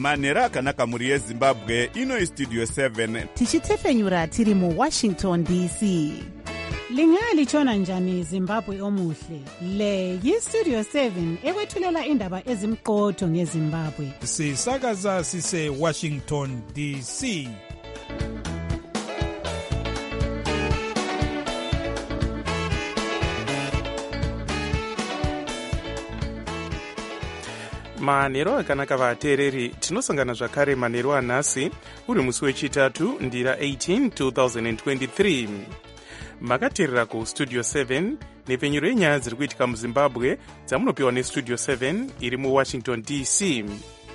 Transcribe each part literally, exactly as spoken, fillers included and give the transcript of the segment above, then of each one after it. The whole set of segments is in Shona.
manhero akanaka mhuri yezimbabwe. Ino istudio seven tichitefenyura tiri muwashington D C. Lingalitshona njani Zimbabwe omuhle? Le yistudio seven ekwethulela indaba ezimqotho ngeZimbabwe. Sisakaza sise Washington D C. manhero akanaka vateereri, tinosangana zvakare manhero anhasi uri musi wechitatu ndira eighteen twenty twenty-three. makateerera kustudio seven nepfenyuro yenyaya dziri kuitika muzimbabwe dzamunopiwa nestudio seven iri muwashington D C.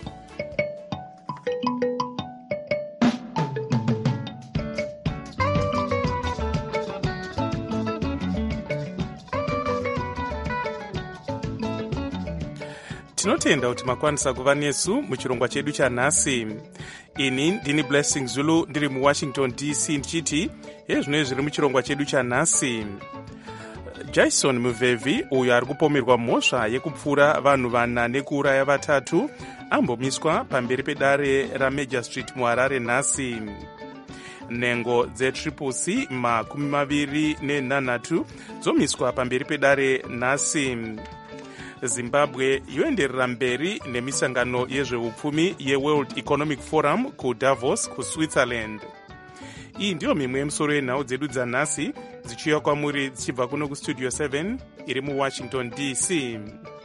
tinotenda kuti makwanisa kuva nesu muchirongwa chedu chanhasi. Ini ndini Blessing Zulu ndiri muwashington D C ndichiti hezvino zviri muchirongwa chedu chanhasi. Jason Muvhevhi uyo ari kupomerwa mhosva yekupfura vanhu vana nekuuraya vatatu ambomiswa pamberi pedare raMajor Street muHarare nhasi. Nhengo dzetriple C makumi maviri nenhanhatu dzomiswa pamberi pedare nhasi. Zimbabwe yoenderera mberi nemisangano yezveupfumi yeWorld Economic Forum kuDavos kuSwitzerland. Iyi ndiyo mimwe yemusoro yenhau dzedu dzanhasi dzichiuya kwamuri dzichibva kuno kustudio seven iri muwashington D C.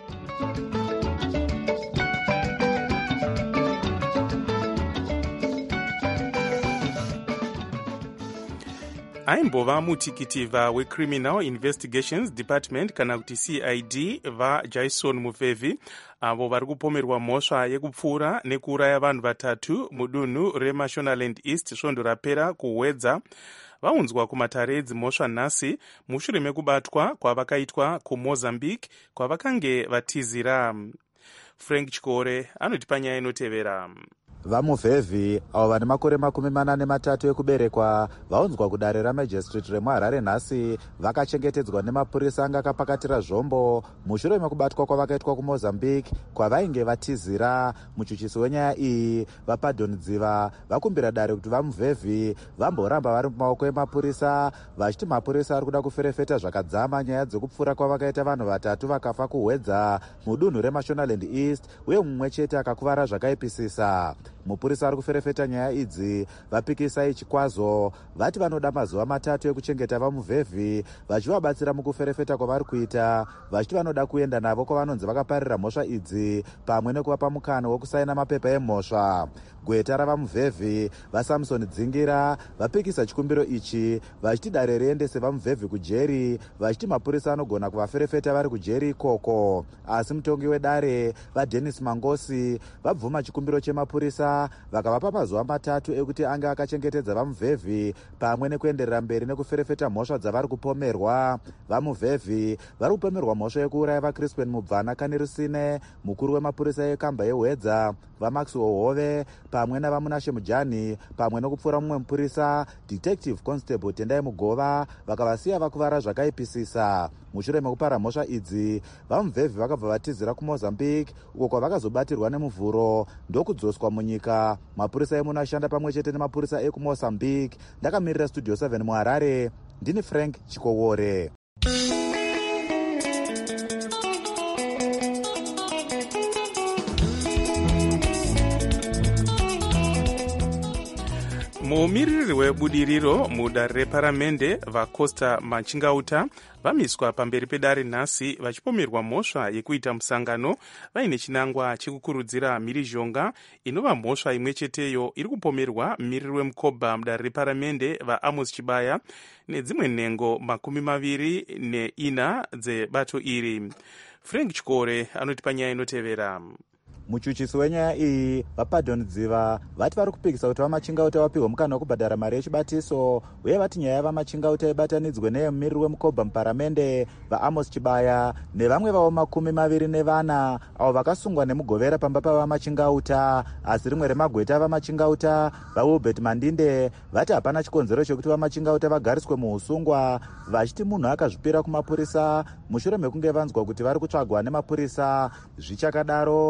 aimbova mutikitivha weCriminal Investigations Department kana kuti C I D vaJason Muvhevhi avo vari kupomerwa mhosva yekupfura nekuuraya vanhu vatatu mudunhu reMashonaland East svondo rapera kuhwedza vaunzwa kumatare edzimhosva nhasi mushure mekubatwa kwavakaitwa kuMozambique kwavakange vatizira. Frank Chikore anotipa nyaya inotevera. VaMuvhevhi avo vane makore makumi mana nematatu ekuberekwa vaunzwa kudare raMajor Street remuHarare nhasi vakachengetedzwa nemapurisa anga akapakatira zvombo mushure mekubatwa kwavakaitwa kuMozambique kwavainge vatizira. Muchuchisi wenyaya iyi vaPardon Dziva vakumbira dare kuti vaMuvhevhi vamboramba vari mumaoko emapurisa vachiti mapurisa ari kuda kuferefeta zvakadzama nyaya dzekupfura kwavakaita vanhu vatatu vakafa kuhwedza mudunhu reMashonaland East uye mumwe chete akakuvara zvakaipisisa. Mupurisa ari kuferefeta nyaya idzi vapikisai chikwazo vati vanoda mazuva matatu ekuchengeta vaMuvhevhi vachivabatsira mukuferefeta kwavari kuita vachiti vanoda kuenda navo kwavanonzi vakaparira mhosva idzi pamwe nekuvapa mukana wekusaina mapepa emhosva. Gweta ravaMuvhevhi vaSamson Dzingira vapikisa chikumbiro ichi vachiti dare riendese vaMuvhevhi kujeri vachiti mapurisa anogona kuvaferefeta vari kujeri ikoko. Asi mutongi wedare vaDennis Mangosi vabvuma chikumbiro chemapurisa vakavapa mazuva matatu ekuti ange akachengetedza vaMuvhevhi pamwe nekuenderera mberi nekuferefeta mhosva dzavari kupomerwa. VaMuvhevhi vari kupomerwa mhosva yekuuraya vaCrispin Mubvana Kanirusine mukuru wemapurisa ekamba yehwedza, vaMaxwell Hove pamwe navaMunashe Mujani pamwe nokupfura mumwe mupurisa Detective Constable Tendai Mugova vakavasiya vakuvara zvakaipisisa. Mushure mekupara mhosva idzi vaMuvhevhi vakabva vatizira kuMozambique uko kwavakazobatirwa nemuvhuro ndokudzoswa munyika. Mapurisa emunoashanda pamwe chete nemapurisa ekuMozambique. Ndakamirira studio seven muHarare, ndini Frank Chikowore. mumiririri webudiriro mudare reparamende vaCosta Machingauta vamiswa pamberi pedare nhasi vachipomerwa mhosva yekuita musangano vaine chinangwa chekukurudzira mhirizhonga inova mhosva imwe cheteyo iri kupomerwa mumiriri weMukoba mudare reparamende vaAmos Chibaya nedzimwe nhengo makumi maviri neina dzebato iri. Frank Chikore anotipa nyaya inotevera. Muchuchisi wenyaya iyi vaPardon Dziva vati vari kupikisa kuti vaMachingauta vapiwe mukana wekubhadhara mari yechibatiso uye vati nyaya yavaMachingauta ibatanidzwe neyemumiriri weMukoba muparamende vaAmos Chibaya nevamwe vavo makumi maviri nevana avo vakasungwa nemugovera pamba pavaMachingauta. Asi rimwe remagweta avaMachingauta vaWilbert Mandinde vati hapana chikonzero chekuti vaMachingauta vagariswe muusungwa vachiti munhu akazvipira kumapurisa mushure mekunge vanzwa kuti vari kutsvagwa nemapurisa. Zvichakadaro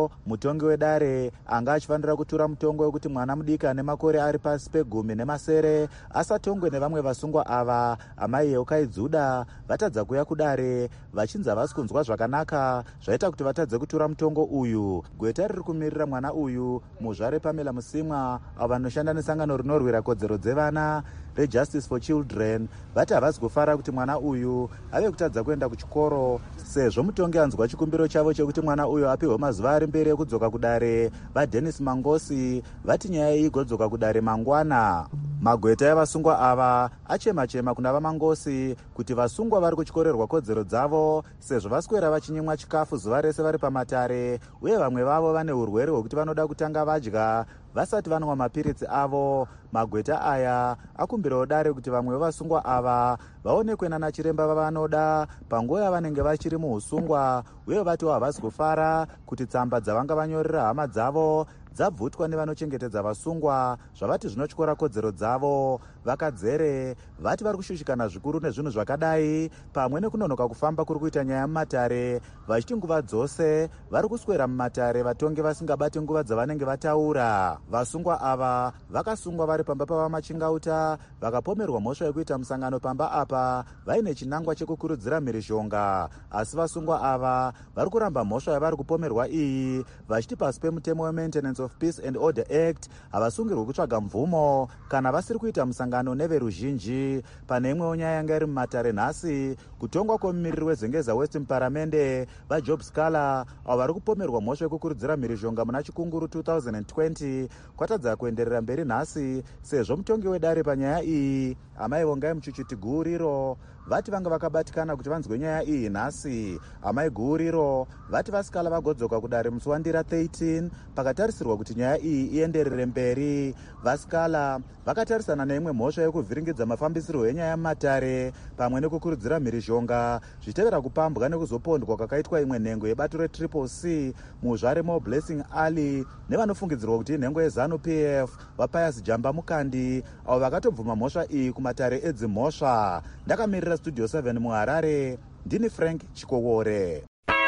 mutongi wedare anga achifanira kutura mutongo wekuti mwana mudiki ane makore ari pasi pegumi nemasere asatongwe nevamwe vasungwa ava. amai eukaidzuda vatadza kuuya kudare vachinzi havasi kunzwa zvakanaka zvaita kuti vatadze kutura mutongo uyu. Gweta riri kumirira mwana uyu muzvare Pamela Musimwa avo vanoshanda nesangano rinorwira kodzero dzevana reJustice for Children vati havasi kufara kuti mwana uyu ave kutadza kuenda kuchikoro sezvo mutongi anzwa chikumbiro chavo chekuti mwana uyu apiwe mazuva ari mberi ekudzoka kudare. vaDennis Mangosi vati nyaya iyi igodzoka kudare mangwana. Magweta evasungwa ava achema-chema kuna vaMangosi kuti vasungwa vari kuchkorerwa kodzero dzavo sezvo vaswera vachinyimwa chikafu zuva rese vari pamatare, uye vamwe vavo vane urwere hwekuti vanoda kutanga vadya vasati vanwa mapiritsi avo. Magweta aya akumbirawo dare kuti vamwe vevasungwa ava vaonekwe nana chiremba vavanoda panguva yavanenge vachiri muusungwa, uye vatiwo havasi kufara kuti tsamba dzavanga vanyorera hama dzavo dzabvutwa nevanochengetedza vasungwa zvavati zvinotyora kodzero dzavo. Vakadzere vati vari kushushikana zvikuru nezvinhu zvakadai pamwe nekunonoka kufamba kuri kuita nyaya mumatare, vachiti nguva dzose vari kuswera mumatare vatongi vasingabati nguva dzavanenge vataura. Vasungwa ava vakasungwa vari pamba pavamachingauta vakapomerwa mhosva yekuita musangano pamba apa vaine chinangwa chekukurudzira mhirizhonga, asi vasungwa ava vari kuramba mhosva yavari kupomerwa iyi vachiti pasi pemutemo weMaintenance of Peace and Order Act havasungirwi kutsvaga mvumo kana vasiri kuita musangano neveruzhinji. Pane imwewo nyaya yanga iri mumatare nhasi, kutongwa kwomumiriri wezengeza West muparamende vaJob Scala avo vari kupomerwa mhosva yekukurudzira mhirizhonga muna chikunguru two thousand twenty kwatadza kuenderera mberi nhasi sezvo mutongi wedare panyaya iyi amai vongai muchuchiti guuriro vati vanga vakabatikana kuti vanzwe nyaya iyi nhasi. amai guuriro vati vaScala vagodzoka kudare musi wandira thirteen pakatarisirwa kuti nyaya iyi ienderere mberi. vaScala vakatarisana neimwe mhosva yekuvhiringidza mafambisirwo enyaya mumatare pamwe nekukurudzira mhirizhonga zvitevera kupambwa nekuzopondwa kwakaitwa imwe nhengo yebato retriple C muzvare Mo Blessing Ali nevanofungidzirwa kuti inhengo yeZanu P F vaPius Jamba Mukandi avo vakatobvuma mhosva iyi kumatare edzimhosva. Ndakamirira Studio seven muHarare, ndini Frank Chikowore.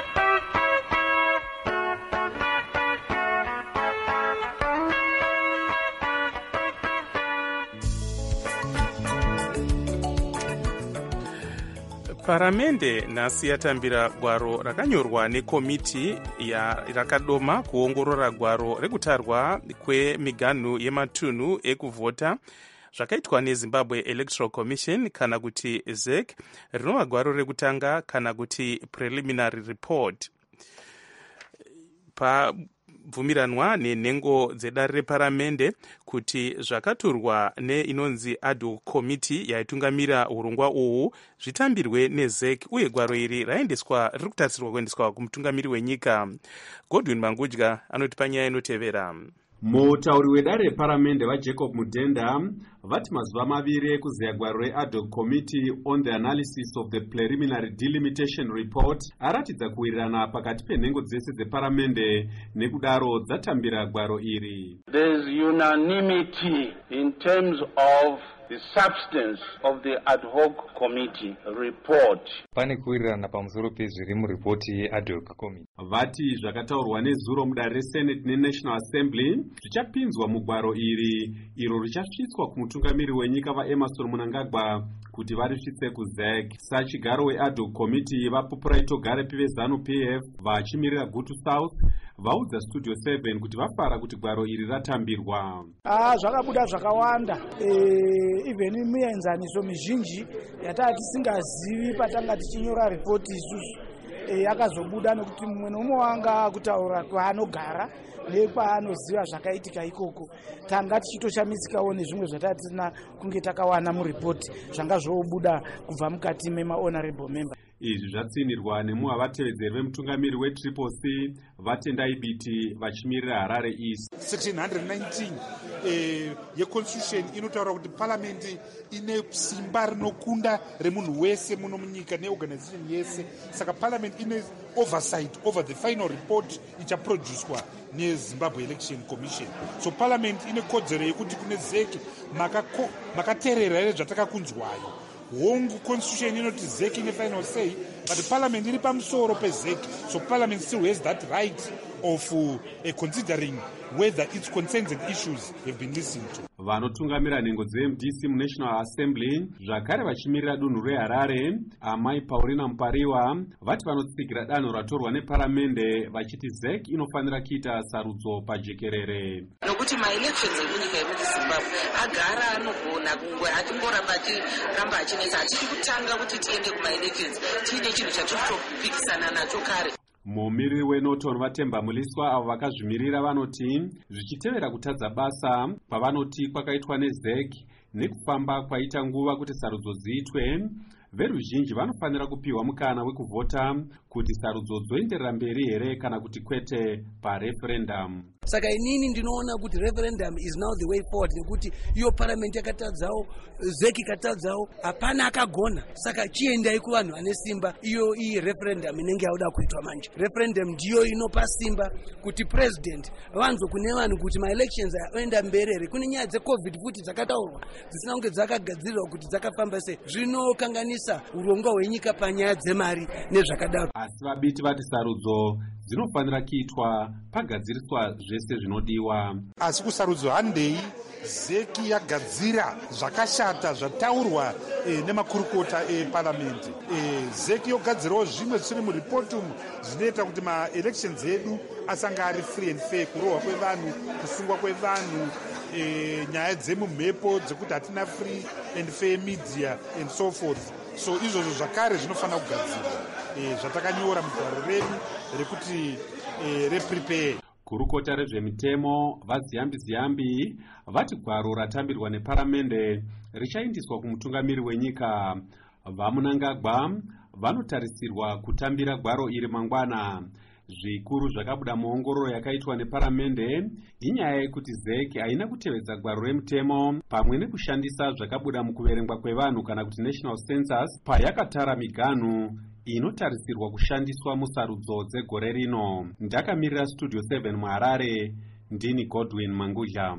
Paramende nhasi yatambira gwaro rakanyorwa nekomiti rakadoma kuongorora gwaro rekutarwa kwemiganhu yematunhu ekuvhota zvakaitwa neZimbabwe Electoral Commission kana kuti Z E C, rinova gwaro rekutanga kana kuti preliminary report. Pabvumiranwa nenhengo dzedare reparamende kuti zvakaturwa neinonzi ad hoc committee yaitungamira urongwa uhu zvitambirwe neZ E C, uye gwaro iri raendeswa riri kutarisirwa kuendeswa kumutungamiri wenyika. Godwin Mangudya anoti panyaya inotevera. Mutauri wedare reparamende vaJacob Mudenda vati mazuva maviri ekuzeya gwaro read hoc committee on the analysis of the preliminary delimitation report aratidza kuwirirana pakati penhengo dzese dzeparamende, nekudaro dzatambira gwaro iri. There is unanimity in terms of the substance of the ad hoc committee report. Pane kuwirirana pamusoro pezviri muripoti yead hoc committee. Vati zvakataurwa nezuro mudare reSenate neNational Assembly zvichapinzwa mugwaro iri, iro richasvitswa kumutungamiri wenyika vaEmerson Mnangagwa kuti varisvitse kuZ E C. Sachigaro wead hoc committee vaPupuraito Garepi veZanu P F vachimirira Gutu South vaudza Studio seven kuti vafara kuti gwaro iri ratambirwa. Ah, zvakabuda zvakawanda. Eh, even muenzaniso mizhinji yatati tisingazivi patanga tichinyora report isusu. Eh, yakazobuda nekuti mumwe nomwe wanga kutaura kwaanogara nekwaanoziva zvakaitika ikoko. Tanga tichitoshamisikawo nezvimwe zvatatina kunge takawana muripoti zvanga zvobuda kubva mukati memahonorable member. Izvi zvatsinirwa nemuha vatevedzeri vemutungamiri wetriple C vatendai biti vachimirira Harare East. Section one nineteen eh, yeconstitution inotaura kuti parliament ine simba rinokunda remunhu wese muno munyika neorganization yese, saka parliament ine oversight over the final report ichaproduced neZimbabwe Election Commission. So parliament ine kodzero yekuti kune Z E C makateerera here zvatakakunzwayo. Hongu constitution inoti Z E C ine final say, but parliament iri pamusoro peZ E C, so parliament still has that right of uh, considering whether its concerns and issues have been listened to. Vanotungamira nhengo dze-M D C muNational Assembly zvakare vachimirira dunhu reHarare amai Paulina Mupariwa vati vanotsikira danho ratorwa neparamende vachiti Z E C inofanira kuita sarudzo pajekerere. Nokuti ma-elections emunyika yemuzimbabwe agara anogona kungwe atingoramba achiramba achinetsa hatidi kutanga kuti tiende kuma-elections tiine chinhu chatiri kutopikisana nacho kare. Mumiriri weNorton Vatemba Muliswa avo vakazvimirira vanoti zvichitevera kutadza basa pavanoti kwakaitwa neZ E C nekufamba kwaita nguva kuti sarudzo ziitwe, veruzhinji vanofanira kupiwa mukana wekuvhota kuti sarudzo dzoenderera mberi here kana kuti kwete pareferendum. Saka inini ndinoona kuti referendum is now the way forward, nekuti iyo parliament yakatadzawo, Z E C ikatadzawo, hapana akagona. Saka chiendai kuvanhu vane simba, iyo iyi referendum inenge yauda kuitwa manje. Referendum ndiyo inopa simba kuti president vanzo kune vanhu kuti ma elections aenda mberi. Kune nyaya dzecovid futi dzakataurwa dzisina kunge dzakagadzirirwa kuti dzakafamba sei, zvinokanganisa urongwa hwenyika panyaya dzemari nezvakadaro. Asi vabiti vati sarudzo dzinofanira kuitwa pagadziriswa zvese zvinodiwa. Asi kusarudzo handei Z E C yagadzira zvakashata zvataurwa e, nemakurukota eparamendi. E, Z E C yogadzirawo zvimwe zvisiri muripoti umu zvinoita kuti ma-elections edu asanga ari free and fair, kurohwa kwevanhu, kusungwa kwevanhu, e, nyaya dzemumhepo dzekuti hatina free and fair media and so forth. So izvozvo zvakare zvinofanira kugadzirwa, e, zvatakanyora mugwaro redu rekuti e, reprepare. Kurukota rezvemitemo vaziyambi ziyambi vati gwaro ratambirwa neparamende richaindiswa kumutungamiri wenyika. Vamunangagwa vanotarisirwa kutambira gwaro iri mangwana. Zvikuru zvakabuda muongororo yakaitwa neparamende inyaya yekuti Z E C haina kutevedza gwaro remutemo pamwe nekushandisa zvakabuda mukuverengwa kwevanhu kana kuti national census payakatara miganhu inotarisirwa kushandiswa musarudzo dzegore rino. Ndakamirira Studio seven muHarare, ndini Godwin Mangudla.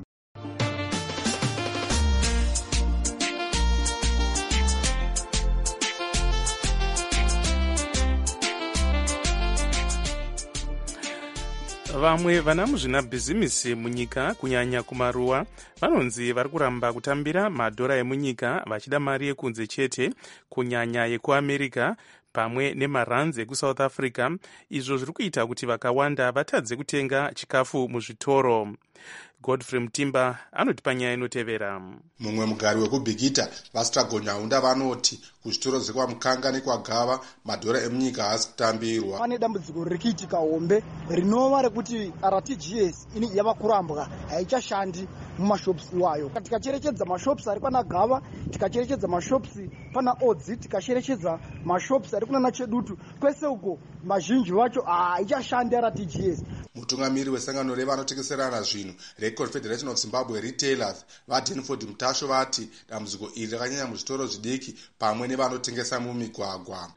Vamwe vana muzvinabhizimisi munyika kunyanya kumaruwa vanonzi vari kuramba kutambira madhora emunyika vachida mari yekunze chete kunyanya yekuAmerica pamwe nemaranzi ekusouth Africa, izvo zviri kuita kuti vakawanda vatadze kutenga chikafu muzvitoro. Godfrey Mutimba anoti panyaya inotevera. Mumwe mugari wekubhikita vaStragonyaunda vanoti kuzvitoro zvekwaMukanga nekwagava madhora emunyika haasi kutambirwa. Pane dambudziko ririkiitika hombe rinova rekuti R T G S ini yava kurambwa, haichashandi mumashops iwayo. Tikacherechedza mashops ari pana Gava, tikacherechedza mashops pana Odzi, tikacherechedza mashops ari kuna Chedutu, kwese uko mazhinji vacho haichashandi R T G S. Mutungamiri wesangano revanotengeserana zvinhu reConfederation of Zimbabwe Retailers vaDenford Mutasho vati dambudziko iri rakanyanya muzvitoro zvidiki pamwe nevanotengesa mumigwagwa.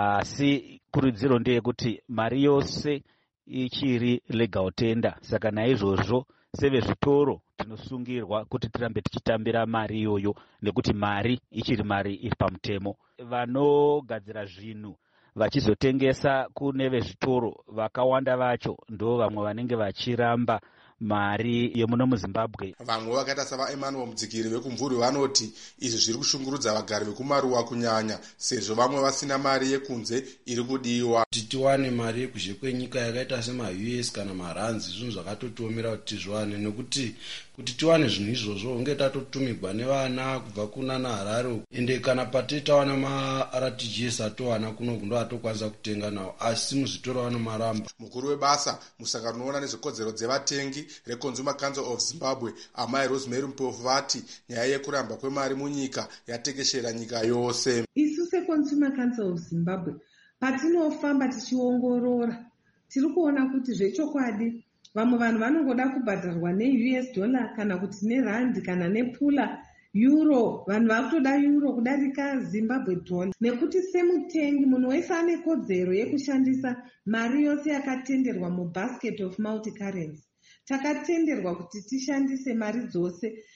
Asi kurudziro ndeyekuti mari yose ichiri legal tender, saka naizvozvo sevezvitoro tinosungirwa kuti tirambe tichitambira mari iyoyo nekuti mari ichiri mari iri pamutemo. Vanogadzira zvinhu vachizotengesa kune vezvitoro vakawanda vacho ndo vamwe vanenge vachiramba mari yemuno muZimbabwe. Vamwe vakaita savaEmanuel Mudzikiri vekumvuri vanoti izvi zviri kushungurudza vagari vekumaruwa kunyanya sezvo vamwe vasina mari yekunze iri kudiwa. Kuti tiwane mari yekuzhe kwenyika yakaita sema-U S kana maranzi zvinhu zvakatotiomera kuti tizviwane, nekuti kuti tiwane zvinhu izvozvo unge tatotumigwa nevana kubva kuna naHarare, ende kana patitawana ma-R T G S atowana kuno ndo atokwanisa kutenga nawo, asi muzvitoro vanomaramba. Mukuru webasa musangano unoona nezvekodzero dzevatengi reConsumer Council of Zimbabwe amai Rosemary Mpofu vati nyaya yekuramba kwemari munyika yatekeshera nyika yose. Isu seConsumer Council of Zimbabwe patinofamba tichiongorora tiri kuona kuti zvechokwadi vamwe vanhu vanongoda kubhadharwa ne-U S dollar kana kuti nerandi kana nepula euro, vanhu vakutoda euro kudarika Zimbabwe dollar, nekuti semutengi munhu wese ane kodzero yekushandisa mari yose yakatenderwa mubasket of multi currency. Takatenderwa kuti tishandise mari dzose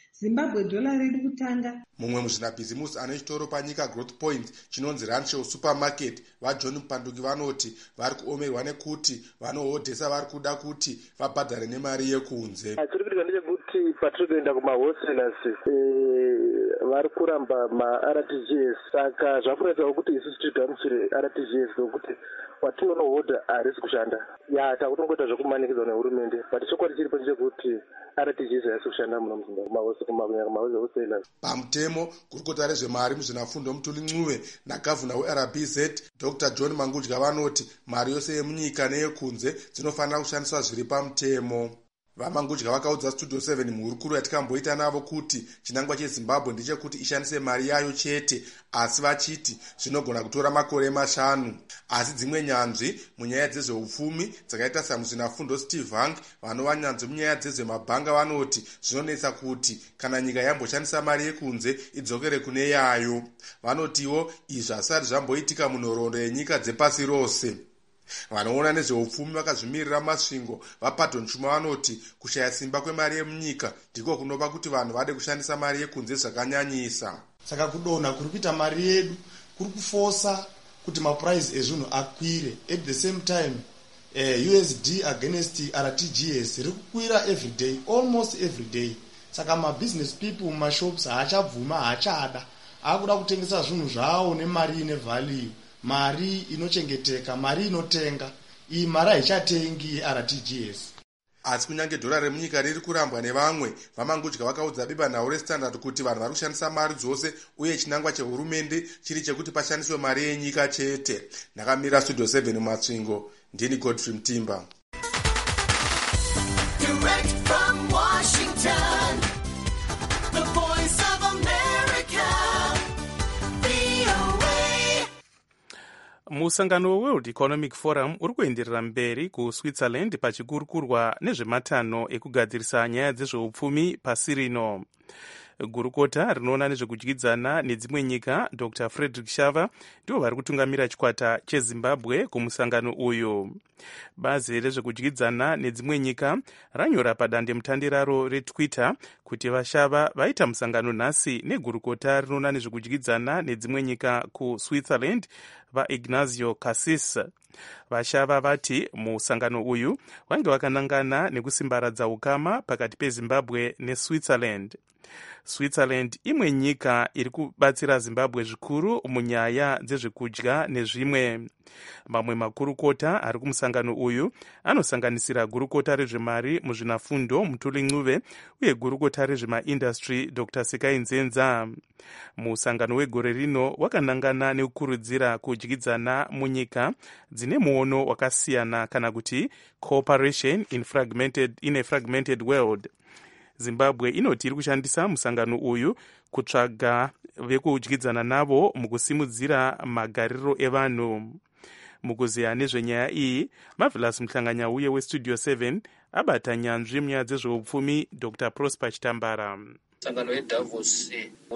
zimbabwe dhola riri kutanga. Mumwe muzvinabhizimusi ane chitoro panyika Growth Point chinonzi Rancho Supermarket vaJohn Mupanduki vanoti vari kuomerwa nekuti vanohodhesa vari kuda kuti vabhadhare nemari yekunze. Chiri kuitika ndechekuti patiri kuenda kumawholesalers vari kuramba ma-R T G S, saka zvakuratidzawo kuti isusu tigamuchire R T G S nokuti watinonohodha harisi kushanda. Ya takutongoita zvokumanikidzwa nehurumende, but chokwadi chiripo ndechekuti R T G S harisi kushanda muno muZimbabwe. Pamutemo gurukota rezvemari muzvinafundo Mutuli Ncube nagavhuna weR B Z Doctor John Mangudya vanoti mari yose yemunyika neyekunze dzinofanira kushandiswa zviri pamutemo. Vamangudya vakaudza Studio seven muhurukuru yatikamboita navo kuti chinangwa cheZimbabwe ndechekuti ishandise mari yayo chete, asi vachiti zvinogona kutora makore mashanu. Asi dzimwe nyanzvi munyaya dzezveupfumi dzakaita samuzvinafundo Steve Hang vanova nyanzvi munyaya dzezvemabhanga vanoti zvinonetsa kuti kana nyika yamboshandisa mari yekunze idzokere kune yayo. Vanotiwo izvi hasati zvamboitika munhoroondo yenyika dzepasi rose. Vanoona nezveupfumi vakazvimirira masvingo vaPaddon Chuma vanoti kushaya simba kwemari yemunyika ndiko kunova kuti vanhu vade kushandisa mari yekunze zvakanyanyisa. Saka kudonha kuri kuita mari yedu kuri kufosa kuti mapuraisi ezvinhu akwire. At the same time uh, U S D against R T G S riri kukwira every day, almost every day. Saka mabusiness people mumashops haachabvuma, haachada, akuda kutengesa zvinhu zvavo nemari ine value, mari inochengeteka, mari inotenga. Iyi mari haichatengi R T G S. Asi kunyange dhora remunyika riri kurambwa nevamwe, Vamangudya vakaudza bibanhau reStandard kuti vanhu vari kushandisa mari dzose uye chinangwa chehurumende chiri chekuti pashandiswe mari yenyika chete. Ndakamira Studio seven muMatsvingo, ndini Godfrey Mutimba. Direct from Washington, the voice of America, V O A. Musangano weWorld Economic Forum uri kuenderera mberi kuSwitzerland pachikurukurwa nezvematanho ekugadzirisa nyaya dzezveupfumi pasi rino. Gurukota rinoona nezvekudyidzana nedzimwe nyika Doctor Frederick Shava ndivo vari kutungamira chikwata cheZimbabwe kumusangano uyu. Bazi rezvekudyidzana nedzimwe nyika ranyora padandemutande raro reTwitter kuti vaShava vaita musangano nhasi negurukota rinoona nezvekudyidzana nedzimwe nyika kuSwitzerland vaIgnazio Cassis. VaShava vati musangano uyu wange wakanangana nekusimbaradza ukama pakati peZimbabwe neSwitzerland. Switzerland imwe nyika iri kubatsira Zimbabwe zvikuru munyaya dzezvekudya nezvimwe. Mamwe makurukota ari kumusangano uyu anosanganisira gurukota rezvemari muzvinafundo Mutuli Ncube uye gurukota rezvemaindastry Doctor Sekai Nzenza. Musangano wegore rino wakanangana nekukurudzira kudyidzana munyika dzine muono wakasiyana kana kuti cooperation in, fragmented, in a fragmented world. Zimbabwe inoti iri kushandisa musangano uyu kutsvaga vekudyidzana navo mukusimudzira magariro evanhu. Mukuziya nezvenyaya iyi, Marvelous Muhlanganya uye weStudio seven abata nyanzvi munyaya dzezveupfumi Doctor Prosper Chitambara. Musangano weDavos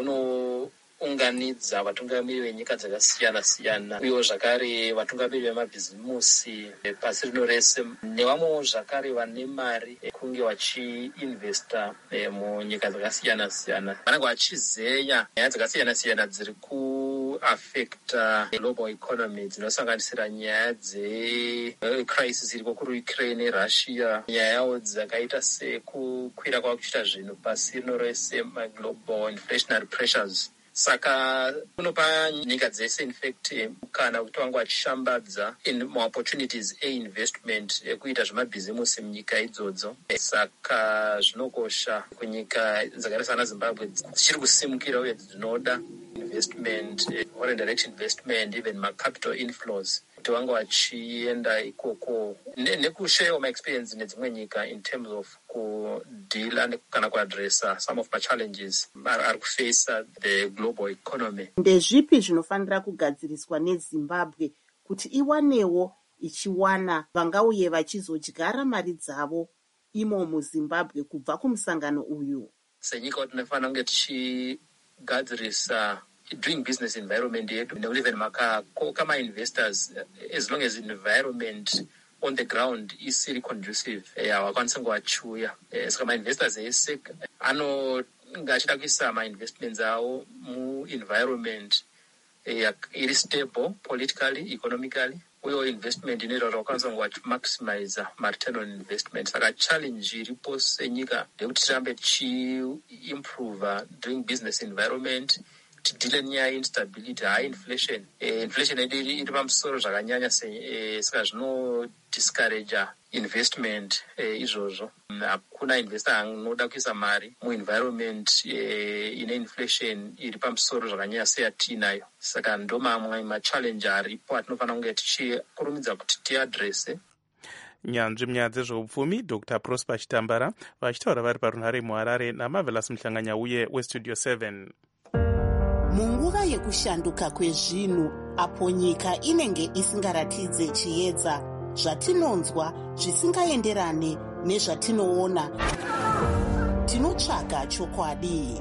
unounganidza vatungamiri venyika dzakasiyana siyana uyewo zvakare vatungamiri vemabhizimusi pasi rino rese nevamwewo zvakare vane mari kunge vachiinvesta munyika dzakasiyana siyana. Vanenge vachizeya nyaya dzakasiyana siyana dziri kuafecta global economy dzinosanganisira nyaya dzecrisis iriko kuri Ukraine, Russia, nyayawo dzakaita sekukwira kwakuchita zvinhu pasi rino rese, maglobal inflationary pressures. Saka kunopa nyika dzese in fact kana kuti vangu vachishambadza in opportunities e-investment ekuita zvemabhizimusi munyika idzodzo. Saka zvinokosha kunyika dzakaita sana Zimbabwe dzichiri kusimukira uye dzinoda investment, foreign direct investment, even ma-capital inflows kuti vangu vachienda ikoko nekushare my experience nedzimwe nyika in terms of kudeal kana kuadressa some of the challenges ari kufacea the global economy. Ndezvipi zvinofanira kugadziriswa neZimbabwe kuti iwanewo ichiwana vangauye vachizodyara mari dzavo imo muZimbabwe kubva kumusangano uyu? Senyika tinofanira kunge tichigadzirisa doing business environment yedu nekuti even kama investors, as long as environment on the ground isiri conducive, havakwanisi kungovachuya. Saka ma-investors ese ano anenge achida kuisa mainvestments avo muenvironment eh, iri stable politically, economically, uyewo investment inoita kuti vakwanisa kunge vachimaximiza mareturn on investment. Saka challenge iripo senyika ndekuti tirambe tichiimprove doing business environment, tidile nenyaya instability, high inflation. Eh, inflation yedu iri pamusoro zvakanyanya, eh, saka zvino discourage investment eh, izvozvo. Hakuna investor anoda kuisa mari muenvironment eh, ine inflation iri pamusoro zvakanyanya seyatinayo. Saka ndo mamwe machallenge aripo atinofanira kunge tichikurumidza kuti tiadrese. nyanzvi munyaya dzezveupfumi Dr Prosper Chitambara vachitaura vari parunhare muHarare naMarvelous Muhlanganya uye weStudio seven. Munguva yekushanduka kwezvinhu apo nyika inenge isingaratidze chiedza, zvatinonzwa zvisingaenderane nezvatinoona, tinotsvaga chokwadi.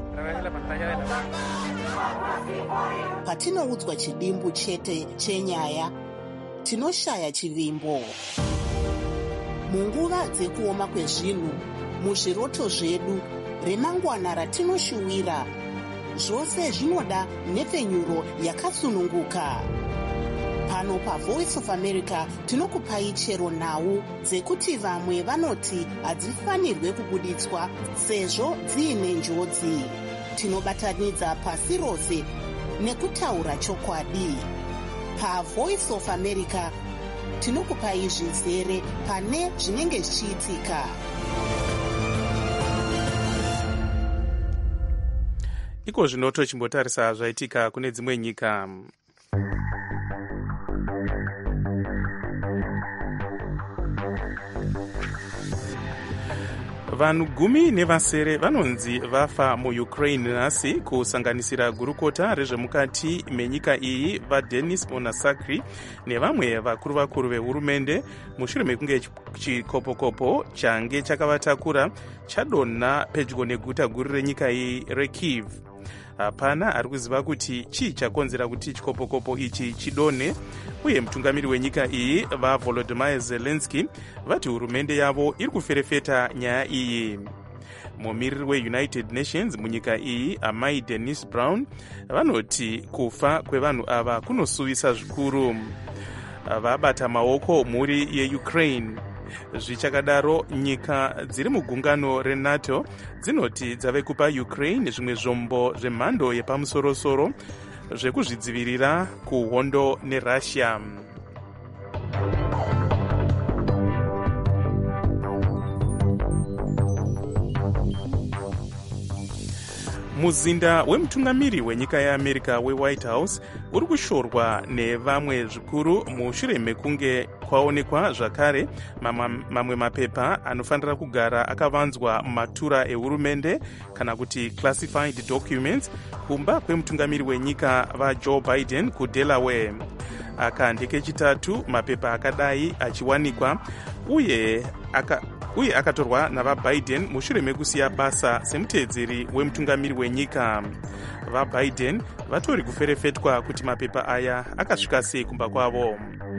Patinoudzwa chidimbu chete chenyaya, tinoshaya chivimbo. Munguva dzekuoma kwezvinhu, muzviroto zvedu, remangwana ratinoshuwira, zvose zvinoda nhepfenyuro yakasununguka. Pano paVoice of America tinokupai chero nhau dzekuti vamwe vanoti hadzifanirwe kubuditswa sezvo dziine njodzi. Tinobatanidza pasi rose nekutaura chokwadi. PaVoice of America tinokupai zvizere pane zvinenge zvichiitika. Iko zvino tochimbotarisa zvaitika kune dzimwe nyika. Vanhu gumi nevasere vanonzi vafa muUkraine nhasi, kusanganisira gurukota rezvemukati menyika iyi vaDenis Monasakri nevamwe vakuru vakuru vehurumende, mushure mekunge chikopokopo change chakavatakura chadonha pedyo neguta guru renyika iyi reKyiv. Hapana ari kuziva kuti chii chakonzera kuti chikopokopo ichi chidonhe, uye mutungamiri wenyika iyi vaVolodymyr Zelensky vati hurumende yavo iri kuferefeta nyaya iyi. Mumiriri weUnited Nations munyika iyi amai Denise Brown vanoti kufa kwevanhu ava kunosuvisa zvikuru. Vabata maoko mhuri yeUkraine. Zvichakadaro, nyika dziri mugungano reNATO dzinoti dzave kupa Ukraine zvimwe zvombo zvemhando yepamusorosoro zvekuzvidzivirira kuhondo neRussia. Muzinda wemutungamiri wenyika yeAmerica weWhite House uri kushorwa nevamwe zvikuru mushure mekunge kwaonekwa zvakare mamwe mapepa anofanira kugara akavanzwa mumatura ehurumende kana kuti classified documents kumba kwemutungamiri wenyika vaJoe Biden kuDelaware. Aka ndekechitatu mapepa akadai achiwanikwa uye aka uye akatorwa navaBiden mushure mekusiya basa semuteedzeri wemutungamiri wenyika. VaBiden vatori kuferefetwa kuti mapepa aya akasvika sei kumba kwavo.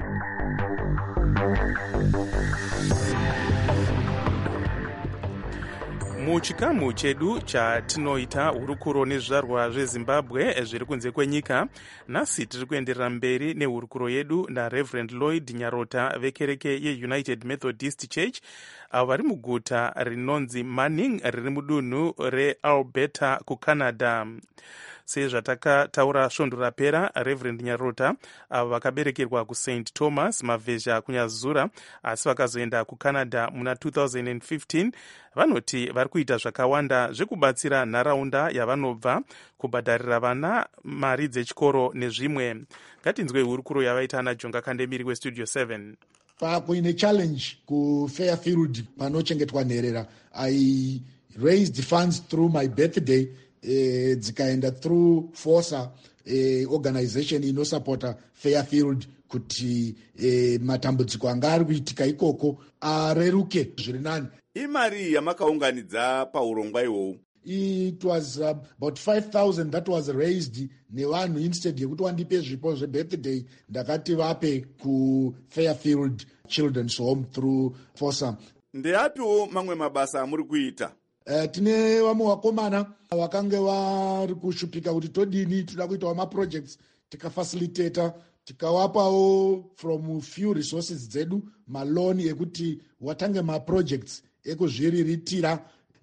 Muchikamu chedu chatinoita hurukuro nezvizvarwa zveZimbabwe zviri kunze kwenyika, nhasi tiri kuenderera mberi nehurukuro yedu naReverend Lloyd Nyarota vekereke yeUnited Methodist Church avo vari muguta rinonzi Manning riri mudunhu reAlberta kuCanada. Sezvatakataura svondo rapera, Reverend Nyarota avo vakaberekerwa kuSaint Thomas Mavhezha kunyazura asi vakazoenda kuCanada muna two thousand fifteen vanoti vari kuita zvakawanda zvekubatsira nharaunda yavanobva, kubhadharira vana mari dzechikoro nezvimwe. Ngatinzwe hurukuro yavaita naJonga Kandemiri weStudio seven. Pakuine challenge kuFairfield panochengetwa nherera, I raised funds through my birthday eh, dzikaenda through Fossa eh, organization inosupporta Fairfield kuti eh, matambudziko anga ari kuitika ikoko areruke zviri nani. Imari yamakaunganidza paurongwa ihwohwu? It was uh, about five thousand that was raised nevanhu. Instead yekuti wandipe zvipo zvebirthday ndakati vape kuFairfield Children's Home through Fossa. Ndeapiwo mamwe mabasa amuri kuita? uh, tine vamwe vakomana vakange vari kushupika kuti todini toda kuitawo maprojects tikafacilitata tikawapawo from few resources dzedu maloni ekuti watange maprojects ekuzviriritira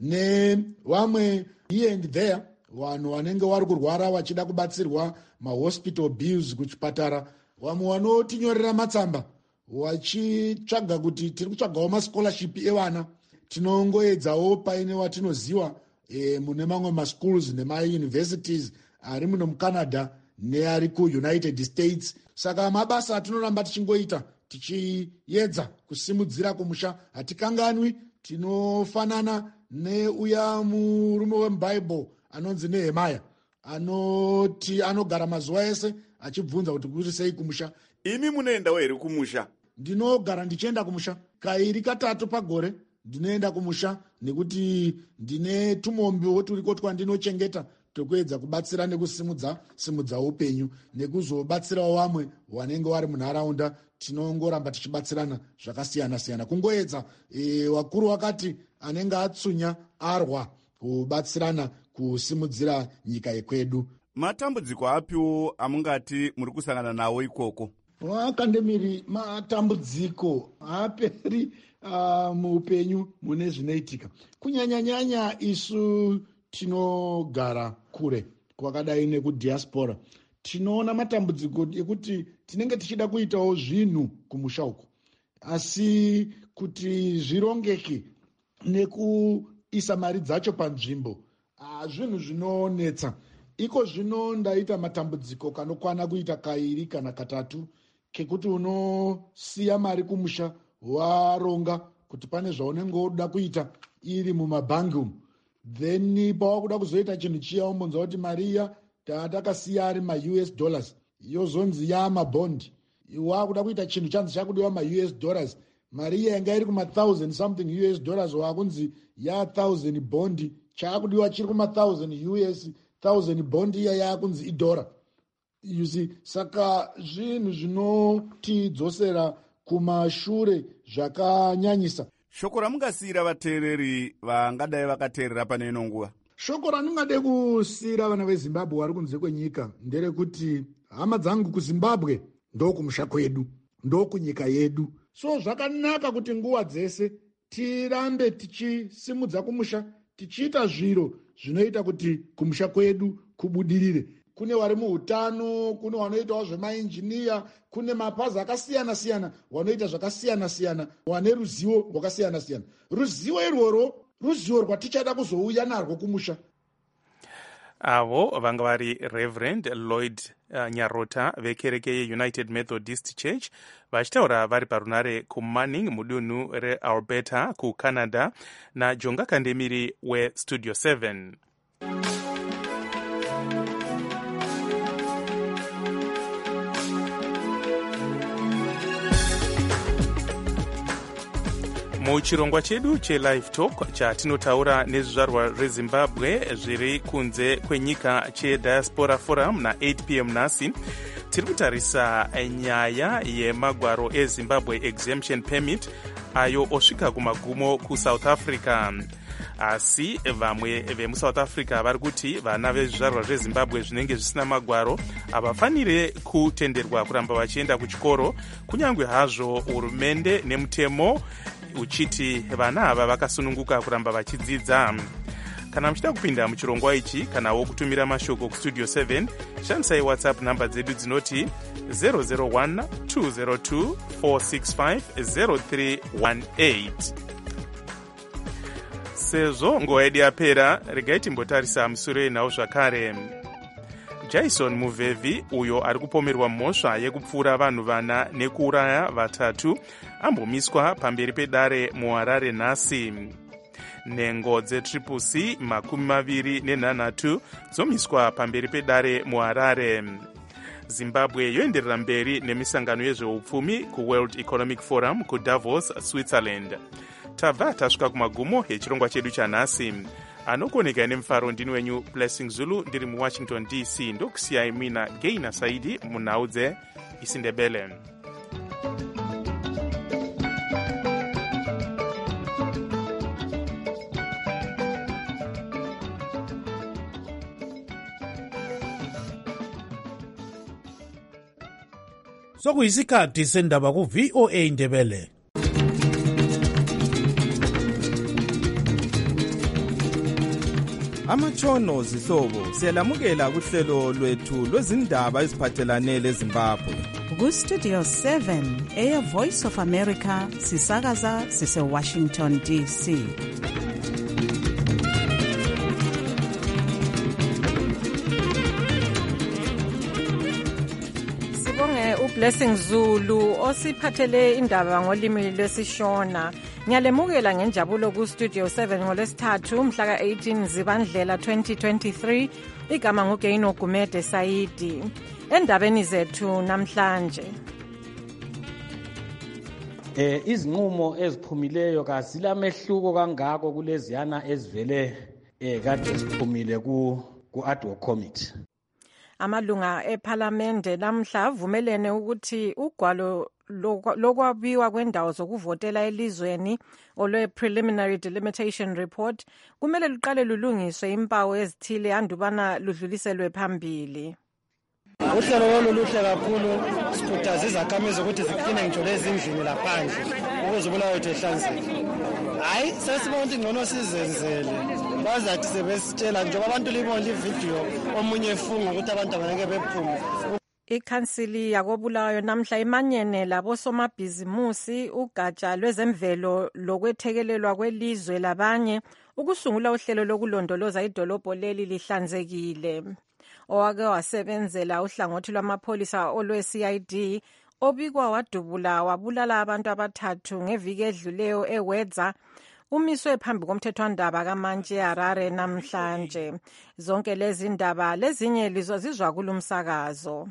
nevamwe here and there vanhu vanenge vari kurwara vachida kubatsirwa mahospital bills kuchipatara, vamwe vanotinyorera matsamba vachitsvaga kuti tiri kutsvagawo mascholarship evana. Tinongoedzawo paine watinoziva e, mune mamwe maschools nemauniversities ari muno mucanada neari kuunited states. Saka mabasa atinoramba tichingoita tichiedza kusimudzira kumusha hatikanganwi. Tinofanana neuya murume wemubhaibheri anonzi Nehemaya anoti anogara mazuva ese achibvunza kuti kuti sei kumusha. Imi munoendawo here kumusha? Ndinogara ndichienda kumusha kairi katatu pagore. Ndinoenda kumusha nekuti ndine tumombiwo turiko twandinochengeta tokuedza kubatsira nekusimudza simudza upenyu nekuzobatsirawo vamwe vanenge vari munharaunda. Tinongoramba tichibatsirana zvakasiyana siyana kungoedza e, wakuru wakati anenge atsunya arwa kubatsirana kusimudzira nyika yekwedu. Matambudziko apiwo amungati muri kusangana nawo ikoko? Wakandemiri matambudziko haaperi uh, muupenyu mune zvinoitika. Kunyanyanyanya isu tinogara kure kwakadai nekudiaspora, tinoona matambudziko ekuti tinenge tichida kuitawo zvinhu kumusha uko, asi kuti zvirongeke nekuisa mari dzacho panzvimbo zvinhu zvinonetsa. Iko zvino ndaita matambudziko kanokwana kuita kairi kana katatu kekuti unosiya mari kumusha waronga kuti pane zvaunenge uda kuita iri mumabhangi umu, then pawakuda kuzoita chinhu chiya umbonzwa kuti mari iya tatakasiya ari ma-U S dollars yozonzi yamabondi. Wakuda kuita chinhu chanzi chakudiwa ma-U S dollars, mari iya yanga iri kuma-thousand something U S dollars wakunzi ya-thousand bondi, chakudiwa chiri kuma-thousand U S thousand bondi iya yakunzi idora. You see, saka zvinhu zvinotidzosera kumashure zvakanyanyisa. Shoko ramungasiyira vateereri vangadai vakateerera pane ino nguva? Shoko randingade kusiyira vana veZimbabwe vari kunze kwenyika nderekuti hama dzangu kuZimbabwe ndokumusha kwedu, ndokunyika yedu. So zvakanaka kuti nguva dzese tirambe tichisimudza kumusha, tichiita zviro zvinoita kuti kumusha kwedu kubudirire. Kune vari muhutano, kune vanoitawo zvemainjiniya, kune mapazi akasiyana siyana vanoita zvakasiyana siyana, vane ruzivo rwakasiyana siyana. Ruzivo irworwo ruzivo rwatichada kuzouya narwo kumusha. Avo vanga vari Reverend Lloyd uh, Nyarota vekereke yeUnited Methodist Church vachitaura vari parunare kuManning mudunhu reAlberta kuCanada naJonga Kandemiri weStudio seven. Muchirongwa chedu cheLive Talk chatinotaura nezvizvarwa zveZimbabwe zviri kunze kwenyika cheDiaspora Forum na eight p m nhasi tiri kutarisa nyaya yemagwaro eZimbabwe Exemption Permit ayo osvika kumagumo kuSouth Africa. Asi vamwe vemuSouth Africa vari kuti vana vezvizvarwa zveZimbabwe zvinenge zvisina magwaro havafanire kutenderwa kuramba vachienda kuchikoro, kunyange hazvo hurumende nemutemo uchiti vana ava vakasununguka kuramba vachidzidza. Kana muchida kupinda muchirongwa ichi kanawo kutumira mashoko kuStudio seven, shandisai WhatsApp namba dzedu dzinoti zero zero one two zero two four six five zero three one eight. Sezvo nguva yedu yapera, regai timbotarisa musure nawo zvakare. Jason Muvhevhi uyo ari kupomerwa mhosva yekupfura vanhu vana nekuuraya vatatu ambomiswa pamberi pedare muHarare nhasi. Nhengo dzetriple C makumi maviri nenhanhatu dzomiswa pamberi pedare muHarare. Zimbabwe yoenderera mberi nemisangano yezveupfumi kuWorld Economic Forum kuDavos, Switzerland. Tabva tasvika kumagumo echirongwa chedu chanhasi. Anokoneka nemufaro ndini wenyu Blessing Zulu ndiri muWashington D C ndokusiyai mina Gaina Saidi munhau dzeIsindebele. sokuyisikhathi sendaba ku-V O A Ndebele. Amatshono zihlobo siyalamukela kuhlelo lwethu lwezindaba eziphathelane leZimbabwe. Ku-Studio seven, Air Voice of America, sisakaza sise-Washington D C. Sibonge uBlessing Zulu osiphathele indaba ngolimi lwesishona. Ngiyalemukela ngenjabulo ku-Studio seven ngolwesithathu mhla ka-eighteen Zibandlela twenty twenty-three. Igama nguGeino Gumede Saidi. Endabeni zethu namhlanje. Eh izinqumo eziphumileyo kazilamehluko kangako kuleziyana ezivele eh kade ziphumile ku ku-Ad-hoc Committee. Amalunga ePhalamende namhla avumelene ukuthi ugwalo lokwabiwa kwendawo zokuvotela elizweni olwe preliminary delimitation report kumele luqale lulungiswe impawu ezithile andubana ludluliselwe phambili. Uhlelo lolu luhle kakhulu, sikhuthaza izakhamizi ukuthi zikline ngitsho lezi endlini laphandle ukuze ubulawa wethu ehlanzeke. Hayi sesibona ukuthi ngcono sizenzele bazathi sebesitshela njengoba abantu libona ividiyo omunye efunga ukuthi abantu abaneke bephume. Ikhansili yakobulawayo namhla imanyene labosomabhizimusi ugatsha lwezemvelo lokwethekelelwa kwelizwe labanye ukusungula uhlelo lokulondoloza idolobho leli lihlanzekile. Owake wasebenzela uhlangothi lwamapholisa olwe-C I D obikwa wadubula wabulala abantu abathathu ngeviki edluleyo eWedza umiswe phambi komthethwandaba kaMantshi Harare namhlanje. Zonke lezi ndaba lezinye lizo zizwa kulumsakazo.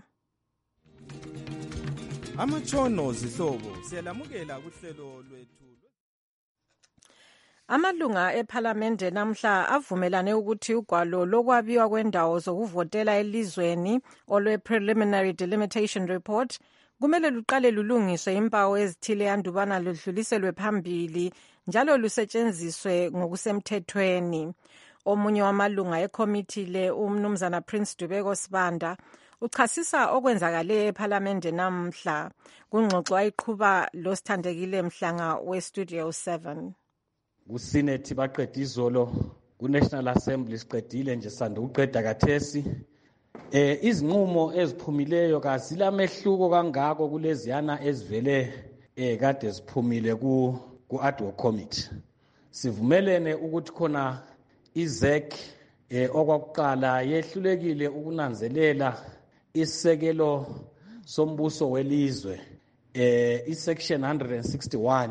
Amatshono zihlobo siyalamukela kuhlelo lwethu. Amalunga ePhalamende namhla avumelane ukuthi ugwalo lokwabiwa kwendawo zokuvotela elizweni olwe preliminary delimitation report kumele luqale lulungiswe impawu ezithile andubana ludluliselwe phambili njalo lusetshenziswe ngokusemthethweni. Omunye wamalunga ekomiti le umnumzana Prince Dubeko Sibanda uchasisa okwenzakale ePhalamende namhla kungxoxo ayiqhuba lo Sithandekile Mhlanga we-Studio seven. Ku-Senate baqeda izolo, ku-National Assembly siqedile nje sanda uqeda kathesi. Eh izinqumo eziphumileyo kazilamehluko kangako kuleziyana ezivele eh kade ziphumile ku ku-Ad-hoc Committee. Sivumelene ukuthi khona I-Z E C eh okwakuqala yehlulekile ukunanzelela isekelo sombuso welizwe eh isection one sixty-one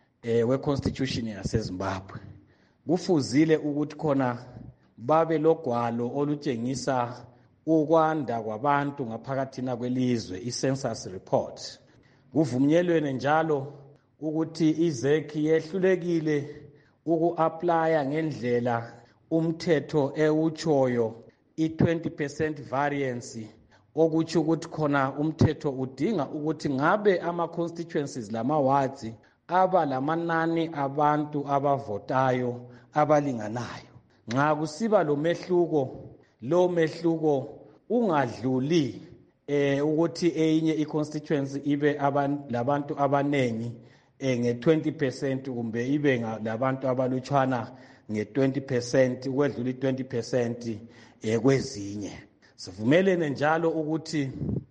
eh we-Constitution yaseZimbabwe. Kufuzile ukuthi khona babe logwalo olutshengisa ukwanda kwabantu ngaphakathina kwelizwe i-census report. Kuvunyelwene njalo ukuthi I-Z E C yehlulekile uku-applya ngendlela umthetho ewuchoyo i-twenty percent variance okuthi ukuthi khona umthetho udinga ukuthi ngabe ama-constituencies lama-wards aba lamanani abantu abavotayo abalinganayo. Nxa kusiba lo mehluko, lo mehluko ungadluli eh ukuthi enye i-constituency ibe abantu labantu abanengi eh nge-twenty percent kumbe ibe labantu abalutshwana nge-twenty percent ukwedlula i-twenty percent eh kwezinye. Sivumelene njalo ukuthi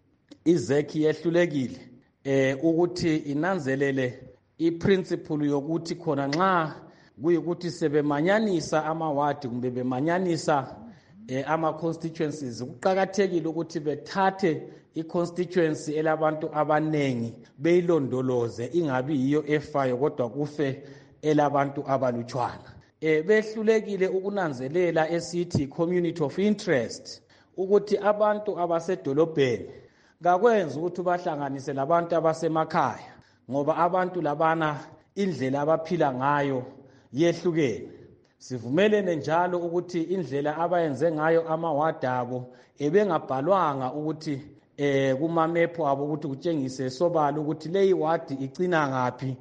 I-Z E C yehlulekile eh ukuthi inanzelele i-principle yokuthi khona nxa kuyikuthi sebemanyanisa ama-ward kumbe bemanyanisa eh, ama-constituencies kuqakathekile ukuthi bethathe i-constituency elabantu abanengi beyilondoloze ingabi yiyo efayo kodwa kufe elabantu abalutshwana. Eh, behlulekile ukunanzelela esithi community of interest ukuthi abantu abasedolobheni ngakwenza ukuthi bahlanganise labantu abasemakhaya ngoba abantu labana indlela abaphila ngayo yehlukene. Sivumelene njalo ukuthi indlela abayenze ngayo amawadi abo ebengabhalwanga ukuthi eh kuma map abo ukuthi kutshengise sobala ukuthi leyi wadi icina ngapi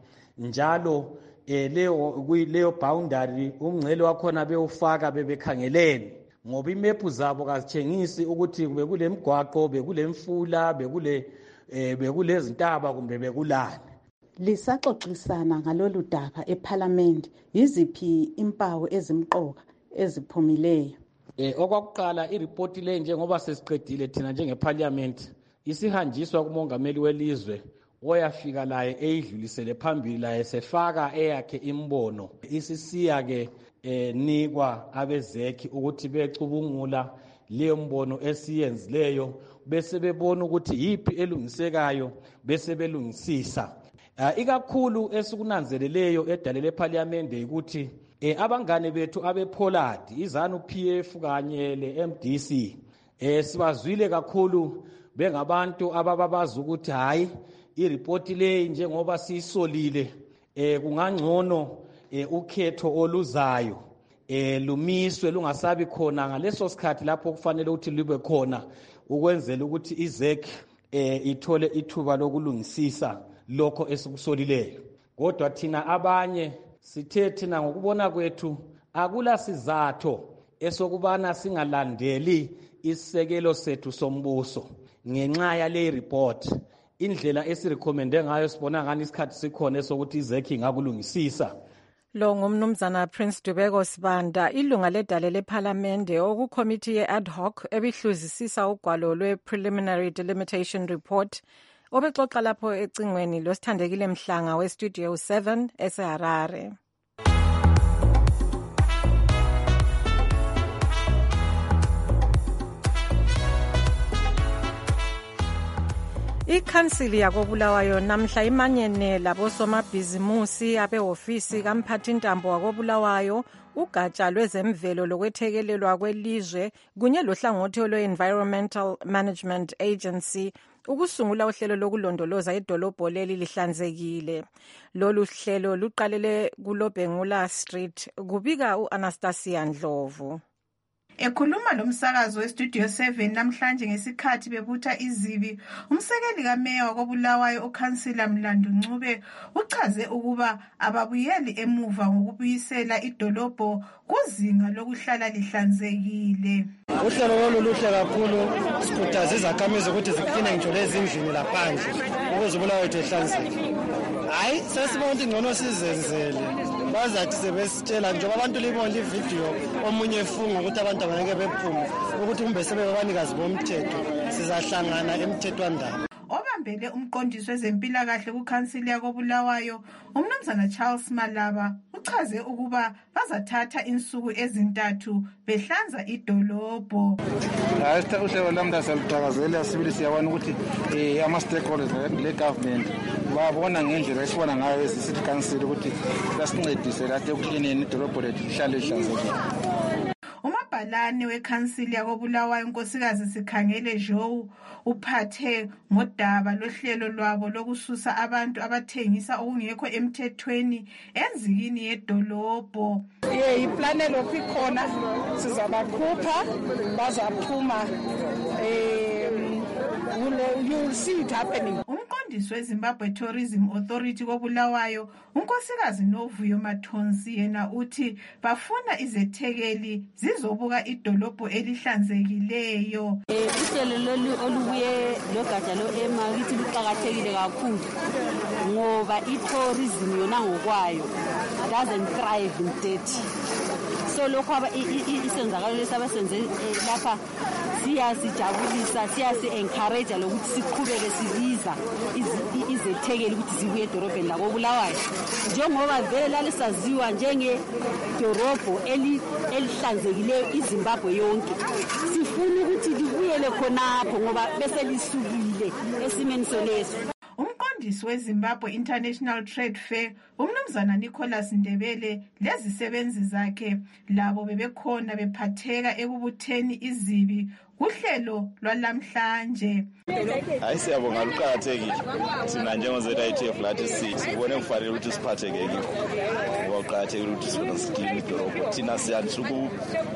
njalo eh leyo leyo boundary umngcele wakhona bewufaka bebekhangelene ngoba imephu zabo kazitshengisi ukuthi bekule mgwaqo bekule mfula bekule eh, bekulezintaba kumbe bekulani. Lisaxoxisana ngalolu daba eParliament, yiziphi impawu ezimqoka eziphumileyo? Eh okwakuqala ireport le njengoba sesiqedile thina njengeParliament isihanjiswa kumongameli welizwe oyafika laye eyidlulisele phambili laye sefaka eyakhe imbono isisiya ke eh nikwa abezekhi ukuthi becubungula leyo mbono esiyenzileyo bese bebona ukuthi yipi elungisekayo bese belungisisa. Uh, ikakhulu esikunanzeleleyo edalele eParliament ukuthi eh abangane bethu abePollard izanu P F kanye le M D C eh sibazwile kakhulu bengabantu abababaza ukuthi hayi ireport le njengoba sisolile eh kungangcono eh ukhetho oluzayo eh lumiswe lungasabi khona ngaleso sikhathi lapho kufanele ukuthi libe khona ukwenzela ukuthi izek eh ithole ithuba lokulungisisa lokho esikusolileyo. Kodwa thina abanye sithe thina ngokubona kwethu akula sizatho esokubana singalandeli isisekelo sethu sombuso ngenxa yale report. Indlela esirecommende ngayo sibona ngani isikhathi sikhona sokuthi izekhi ngakulungisisa. Lo ngumnumzana Prince Dubeko Sibanda, ilunga ledale leParliamente okucommittee ye-ad hoc ebihluzisisa ugwalo lwe-preliminary delimitation report obexoxa lapho ecingweni losithandekile Mhlanga we-Studio seven eseHarare. Ikhansili yakobulawayo namhla imanyene labosomabhizimusi abehofisi kamphathintambo wakobulawayo ugatsha lwezemvelo lokwethekelelwa kwelizwe kunye lohlangothi lwe-Environmental Management Agency ukusungula uhlelo lokulondoloza idolobho leli lihlanzekile. Lolu hlelo luqalele kuLobhengula Street, kubika u-Anastasia Ndlovu. Ekhuluma lomsakazo weStudio seven namhlanje ngesikhathi bebutha izibi, umsekeli kameya wakobulawayo uKhansila Mlandu Ncube uchaze ukuba ababuyeli emuva ngokubuyisela idolobho kuzinga lokuhlala lihlanzekile. Uhlelo lolu luhle kakhulu, sikhuthaza izakhamizi ukuthi zikline ngitsho lezindlini laphandle ukuze ubulawayo ehlanzeke. Hayi sesibona ukuthi ngcono sizenzele bazathi sebesitshela njengoba abantu libona ividiyo omunye efunga ukuthi abantu abanike bephume ukuthi kumbe sebebanikazi bomthetho sizahlangana emthethwandaba. Obambele umqondisi wezempilakahle kuKhansili yakobulawayo umnumzana Charles Malaba uchaze ukuba bazathatha insuku ezintathu behlanza idolobho. Hayi uhlelo lamda selithakazela sibili siyabona ukuthi eh ama stakeholders le government babona ngendlela esibona ngayo ezi council ukuthi basincedise lapha ekuklineni idolobho lethu lihlale lihlanzekile. Umabhalane wekhansili yakobulawayo unkosikazi Sikhangele Joe uphathe ngodaba lohlelo lwabo lokususa abantu abathengisa okungekho emthethweni enzikini yedolobho. Ye iplanelo fikhona sizabakhupha bazaphuma eh you'll see it happening. Umqondisi weZimbabwe Tourism Authority kobulawayo unkosikazi Novuyo Mathonsi yena uthi bafuna izethekeli zizobuka idolobho elihlanzekileyo. Eh uhlelo lolu olubuye logatsha lo ema lithi luqhakathekile kakhulu ngoba itourism yona ngokwayo doesn't thrive in dirty. So lokho aba isenzakalo lesabasenze lapha siyasijabulisa siyasi encourage lokuthi siqhubeke sibiza izethekeli ukuthi zibuye edorobheni lakobulawayo njengoba vele lalisaziwa njenge dorobho elihlanzekileyo iZimbabwe yonke. Sifuna ukuthi libuyele khonapho ngoba bese lisukile esimeni soleso. Umqondisi weZimbabwe International Trade Fair umnumzana Nicholas Ndebele lezisebenzi zakhe labo bebekhona bephatheka ekubutheni izibi kuhlelo lwalamhlanje. Hayi siyabonga luqhakathekile sina njengoze I T F lathi sithi sibone kufanele ukuthi siphatheke kiko ngoba uqhakathekile ukuthi sibone sikini idolobho thina siyanisuku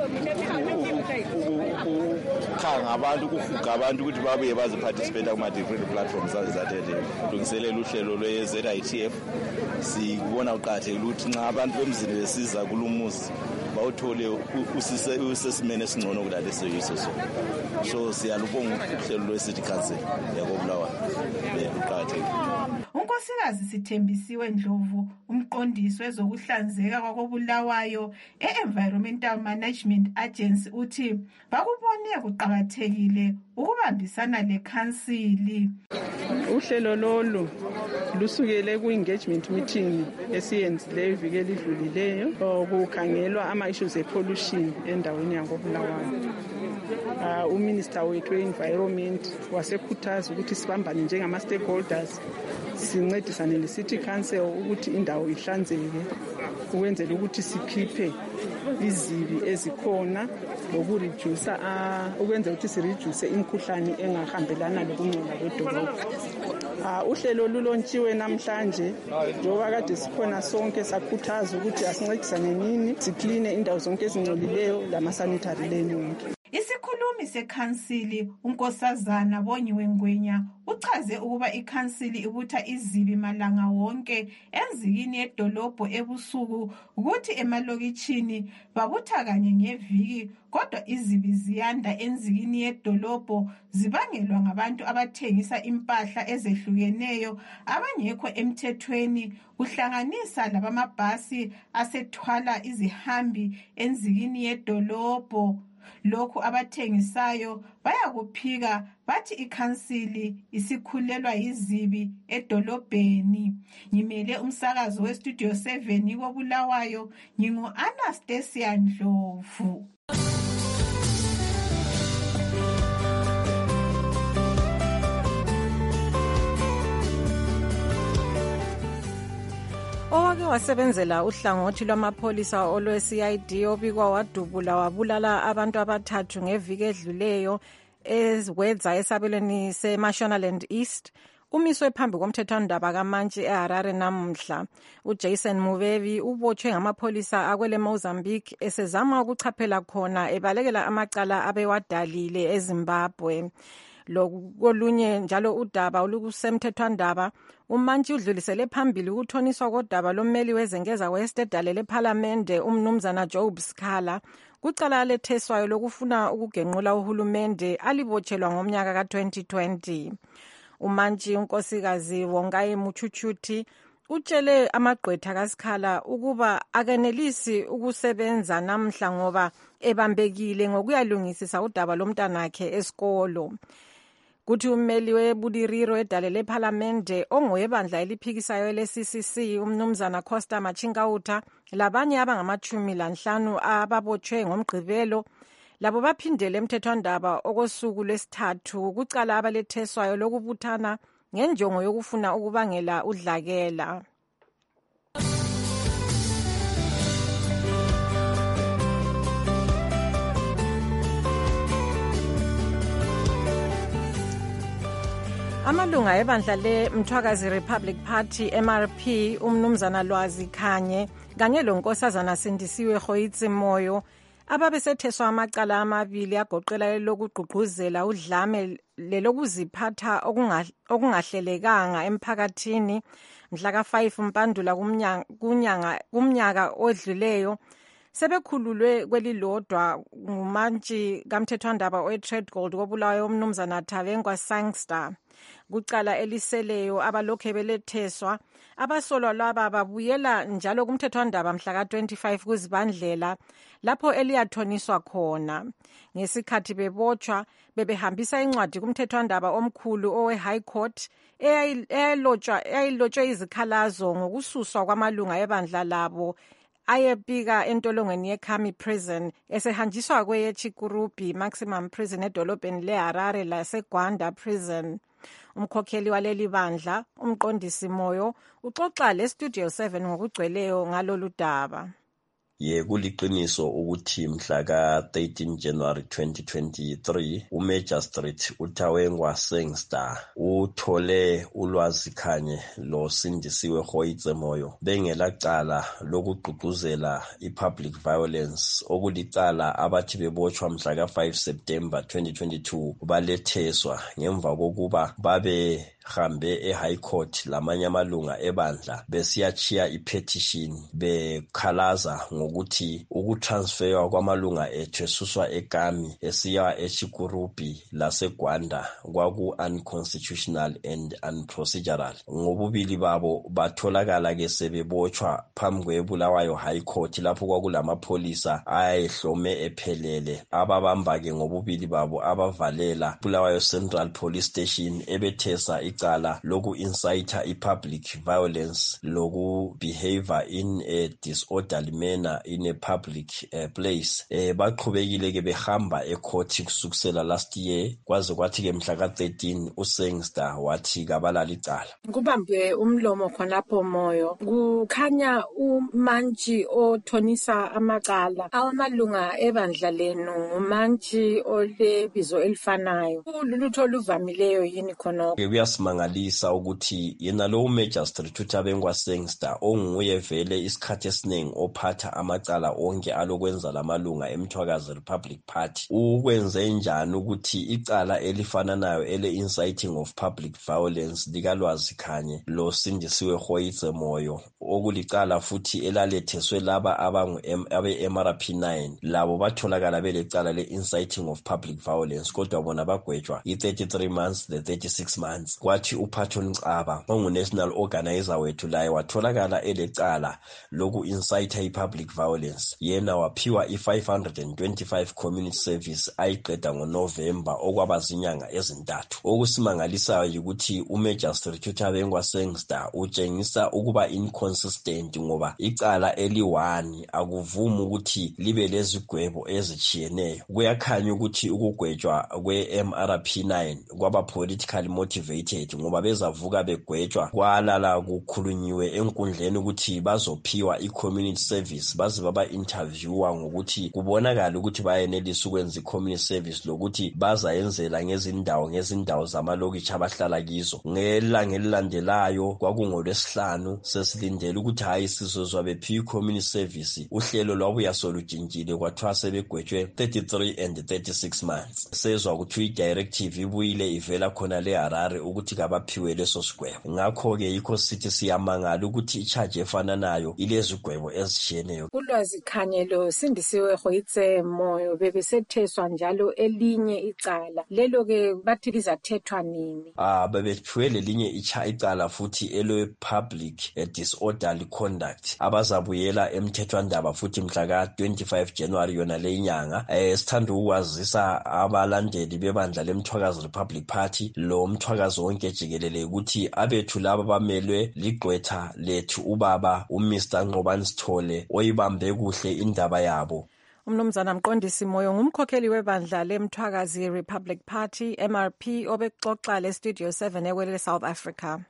khanga abantu ukuhuga abantu ukuthi babuye baziparticipate kuma different platforms azizathethe kulungiselela uhlelo lwe-Z I T F. Sikubona uqhakathekile ukuthi nxa abantu bemzini besiza kulumuzi bawuthole usesimene esingcono kulalesi yiso so so siyalubonga uhlelo lwe-city council yakobulawayo luqakathekile. unkosikazi Sithembisiwe Ndlovu umqondisi wezokuhlanzeka kwakobulawayo e-Environmental Management Agency uthi bakubone kuqakathekile ukubambisana lekhansili. Uhlelo lolu lusukele ku-engagement meeting esiyenzileyo iviki elidlulileyo kukhangelwa ama-issues e-pollution endaweni yakobulawayo. Uh, uminister wethu we-environment wasekhuthaza ukuthi sibambane njengama-stakeholders sincedisane le-city council ukuthi indawo ihlanzeke ukwenzela ukuthi sikhiphe izibi ezikhona lokureduce uh, ukwenzela ukuthi sireduce imikhuhlane engahambelana lokungcola kwedolobha. Uh, uhlelo lulontshiwe namhlanje njengoba kade sikhona sonke sakhuthaza ukuthi asincedisane nini sikline indawo zonke ezingcolileyo lama-sanitary lane wonke. Isikhulumi sekhansili unkosazana Bonyiwe Ngwenya uchaze ukuba ikhansili ibutha izibi malanga wonke enzikini yedolobho ebusuku ukuthi emalokitshini babutha kanye ngeviki kodwa izibi ziyanda enzikini yedolobho zibangelwa ngabantu abathengisa impahla ezehlukeneyo abangekho emthethweni kuhlanganisa labamabhasi asethwala izihambi enzikini yedolobho. Lokhu abathengisayo bayakuphika bathi ikhansili isikhulelwa yizibi edolobheni. Ngimele umsakazo westudio seven kobulawayo ngingu-Anastasia Ndlovu. Owake wasebenzela uhlangothi lwamapholisa olwe-C I D obikwa wadubula wabulala abantu abathathu ngeviki edluleyo ezwedza esabelweni seMashonaland East umiswe phambi komthethwandaba kaMantshi eHarare namuhla. uJason Mubebi ubotshwe ngamapholisa akwele Mozambique esezama ukuchaphela khona ebalekela amacala abewadalile eZimbabwe. Lokolunye njalo udaba olukusemthethwandaba uMantshi udlulisele phambili ukuthoniswa kodaba lommeli wezengeza West edalele ePhalamende umnumzana Job Scala kucala letheswayo lokufuna ukugenqula uhulumende alibotshelwa ngomnyaka ka twenty twenty. uMantshi unkosikazi Wongayi Muchuchuthi utshele amagqwetha kaScala ukuba akenelisi ukusebenza namhla ngoba ebambekile ngokuyalungisisa udaba lomntanakhe esikolo. Kuthi ummeli webuliriro edalele ePhalamende ongowebandla eliphikisayo le-C C C umnumzana Costa Machingauta labanye abangamachumi lanhlanu ababotshwe ngomgqibelo labo baphindele emthethwandaba okosuku lwesithathu kucala abaletheswayo lokubuthana ngenjongo yokufuna ukubangela udlakela. Amalunga ebandla le Mthwakazi Republic Party M R P umnumzana Lwazi Khanye kanye lonkosazana Sindisiwe Khoitsi Moyo ababesetheswa amacala amabili agoqela lokugqugquzela udlame lelokuziphatha okungahlelekanga emphakathini mhla ka five Mpandula kunyanga kumnyaka odluleyo sebekhululwe kwelilodwa nguMantshi kamthethwandaba we-Trade Gold kobulawayo umnumzana Thabengwa Sangster. Kucala eliseleyo abalokhe beletheswa abasolwa laba babuyela njalo kumthethwandaba mhla ka twenty-five kuZibandlela lapho eliyathoniswa khona. Ngesikhathi bebotshwa bebehambisa incwadi kumthethwandaba omkhulu owe High Court eyayilotshwa eyayilotshwe izikhalazo ngokususwa kwamalunga ebandla labo ayepika entolongweni yeKhami Prison esehanjiswa kweyeChikurubi Maximum Prison edolobheni leHarare laseGwanda Prison. Umkhokheli waleli bandla umqondisi Moyo uxoxa leStudio seven ngokugcweleyo ngalolu daba. Ye kuliqiniso ukuthi mhla ka thirteen January twenty twenty-three uMagistrate uThawengwa Sangster uthole uLwazi Khanye lo Sindisiwe Khoitsi Moyo bengelacala lokugqugquzela ipublic violence okulicala abathi bebotshwa mhla ka five September twenty twenty-two baletheswa ngemva kokuba babe hambe eHigh Court lamanye amalunga ebandla besiyachiya ipetition bekhalaza ngo ngokuthi ukutransferwa kwamalunga ethu esuswa eKami esiya eChikurupi laseGwanda kwaku unconstitutional and unprocedural. Ngobubili babo batholakala ke sebebotshwa phambi kweBulawayo High Court lapho kwakulamapholisa ayehlome ephelele ababamba ke ngobubili babo abavalela Bulawayo Central Police Station ebethesa icala loku incite i-public violence loku behavior in a disorderly manner in a public uh, place. Eh, baqhubekile ke behamba ecourt kusukela last year kwaze kwathi ke mhla ka thirteen uSengster wathi kabalala icala. Kubambe umlomo khonapho moyo kukhanya uMantshi othonisa amacala awamalunga ebandla lenu uMantshi olebizo elifanayo. Ulutho oluvamileyo yini khonapho? Kuyasimangalisa ukuthi yena lo Magistrate uThabengwa Sengster onguye vele isikhathi esiningi ophatha amacala onke alokwenza lamalunga eMthwakazi Republic Party ukwenze njani ukuthi icala elifananayo ele inciting of public violence likalwazi khanye lo Sindisiwe Rhoitse Moyo okulicala futhi elaletheswe laba abangu abe M R P nine labo batholakala belecala le inciting of public violence kodwa bona bagwetshwa i thirty-three months the thirty-six months. Kwathi uPhatho Ncaba ongu national organizer wethu laye watholakala elecala loku incite i-public violence yena waphiwa i-five hundred twenty-five community service ayiqeda ngoNovember okwaba zinyanga ezintathu. Okusimangalisayo ukuthi uMagistrate uThabengwa Sengster utshengisa ukuba inconsistent ngoba icala eli-one akuvumi ukuthi libe lezigwebo ezichiyeneyo. Kuyakhanya ukuthi ukugwetshwa kwe-M R P nine kwaba politically motivated ngoba bezavuka begwetshwa kwalala kukhulunyiwe enkundleni ukuthi bazophiwa i-community service baze baba interviewer ngokuthi kubonakala ukuthi bayenelisa ukwenza i-community service lokuthi bazayenzela ngezindawo ngezindawo zamalokitshi abahlala kizo. Ngelanga elilandelayo kwakungolwesihlanu sesilindele ukuthi hayi sizozwa bephiwa i-community service uhlelo lwabuya solujintshile kwathiwa sebegwetshwe thirty-three and thirty-six months. Sezwa ukuthi i-directive ibuyile ivela khona le Harare ukuthi kabaphiwe leso sigwebo. Ngakho ke yikho sithi siyamangala ukuthi i-charge efananayo ilezigwebo ezishiyeneyo. Ulwazi khanyelo Sindisiwe Rhoitse Moyo bebesetheswa njalo elinye icala lelo ke bathi lizathethwa nini? Ah bebephiwe lelinye icala futhi ele public disorderly conduct abazabuyela emthethwandaba futhi mhla ka twenty-five January yona le inyanga. Eh sithanda ukwazisa abalandeli bebandla leMthwakazi Republic Party lo mthwakazi wonke jikelele ukuthi abethu laba bamelwe ligqwetha lethu ubaba uMr Nqobani Sithole oyibambe kuhle indaba yabo. Umnumzana Mqondisi Moyo ngumkhokheli webandla leMthwakazi Republic Party M R P obexoxa le Studio seven ekwele South Africa.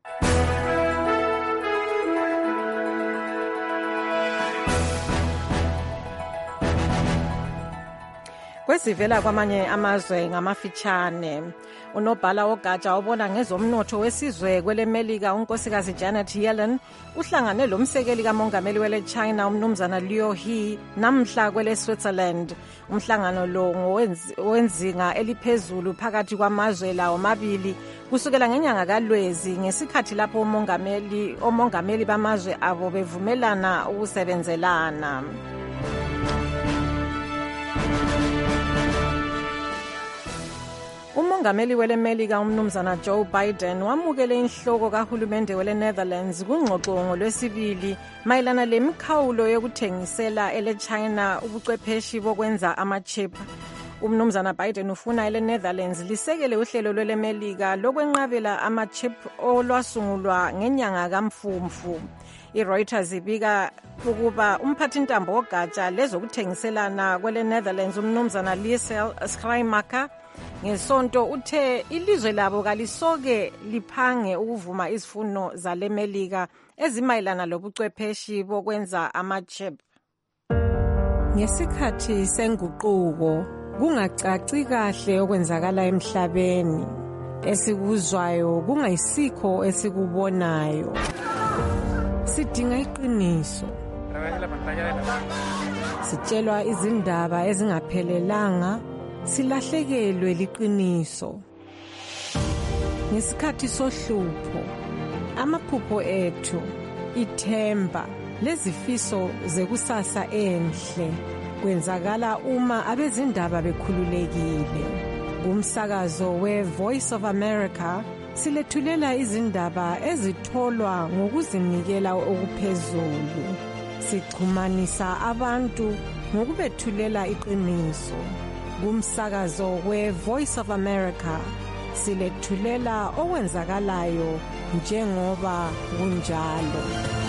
Kwesivela kwamanye amazwe ngamafitshane unobhala wogatsha obona ngezomnotho wesizwe kwelemelika unkosikazi Janet Yellen uhlangane lomsekeli kamongameli wele China umnumzana Liu He namhla kwele Switzerland. Umhlangano lo ngowenzinga eliphezulu phakathi kwamazwe lawo mabili kusukela ngenyanga kaLwezi ngesikhathi lapho umongameli omongameli bamazwe abo bevumelana ukusebenzelana. Umongameli wele Melika umnumzana Joe Biden wamukele inhloko kahulumende wele Netherlands kungxoxo ngolwesibili mayelana lemikhawulo yokuthengisela ele China ubuchwepeshi bokwenza ama-chip. Umnumzana Biden ufuna ele Netherlands lisekele uhlelo lwele Melika lokwenqabela ama-chip olwasungulwa ngenyanga kaMfumfu. I-Reuters ibika ukuba umphathintambo wogatsha lezokuthengiselana kwele Netherlands umnumzana Liesel Schreimacher ngesonto uthe ilizwe labo kalisoke liphange ukuvuma izifuno zale Melika ezimayelana lobuchwepeshi bokwenza ama-chip. Ngesikhathi senguquko kungacaci kahle okwenzakala emhlabeni esikuzwayo kungayisikho esikubonayo. Sidinga iqiniso. Sitshelwa izindaba ezingaphelelanga silahlekelwe liqiniso. Ngesikhathi sohlupho amaphupho ethu ithemba lezifiso zekusasa enhle kwenzakala uma abezindaba bekhululekile. Kumsakazo we-Voice of America silethulela izindaba ezitholwa ngokuzinikela okuphezulu. Sichumanisa abantu ngokubethulela iqiniso. Kumsakazo we-Voice of America silethulela okwenzakalayo njengoba kunjalo.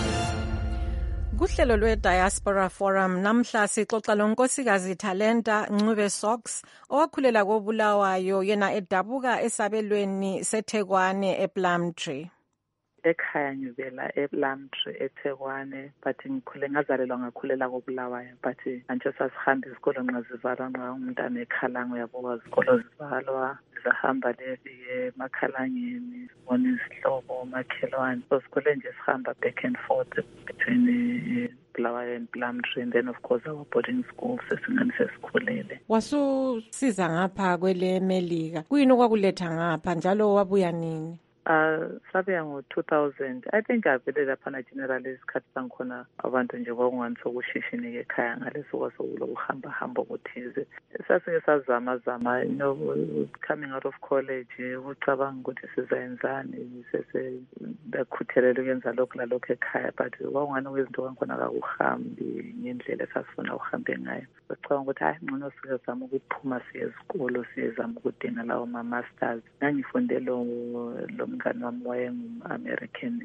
Kuhlelo lwe-Diaspora Forum namhla sixoxa lonkosikazi Talenta Ncube Sox owakhulela koBulawayo yena edabuka esabelweni seThekwani ePlumtree. Ekhaya ngivela ePlumtree eThekwani but ngikhule ngazalelwa ngakhulela koBulawayo but anje sasihamba isikolo nxa zivalwa nxa umntana ekhalango yabuka isikolo zivalwa sahamba lefike emakhalangeni sibona izihlobo omakhelwane so sikhule nje sihamba back and forth between Bulawayo and Plumtree and then of course our boarding school sesingani sesikhulele. Wasusiza ngapha kwele Melika kuyini okwakuletha ngapha njalo wabuya nini? Uh, sabe ngo two thousand I think avele laphana generally isikhathi sangikhona abantu nje kwakungani sokushishini ekhaya ngaleso kwasokulo kuhamba hamba ukuthize sasike sazama zama you know coming out of college ucabanga ukuthi sizayenzani sese bakhuthelele ukwenza lokho lalokho ekhaya but kwakungani kwezinto kwakhona akuhambi ngendlela esasifuna uhambe ngayo bacabanga ukuthi hayi ngcono sizama ukuphuma siye esikolo siyezama ukudinga lawo ma masters ngangifunde lo umngani wami wayengu-American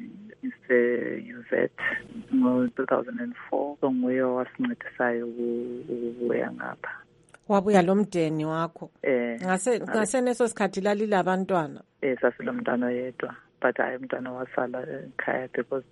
Mister ngo two thousand four so nguye wasincedisayo ukubuya ngapha. Wabuya lo mndeni wakho? Eh. Ngase ngaseneso sikhathi lalile abantwana? Eh sasilo mntwana yedwa but hayi umntwana wasala ekhaya because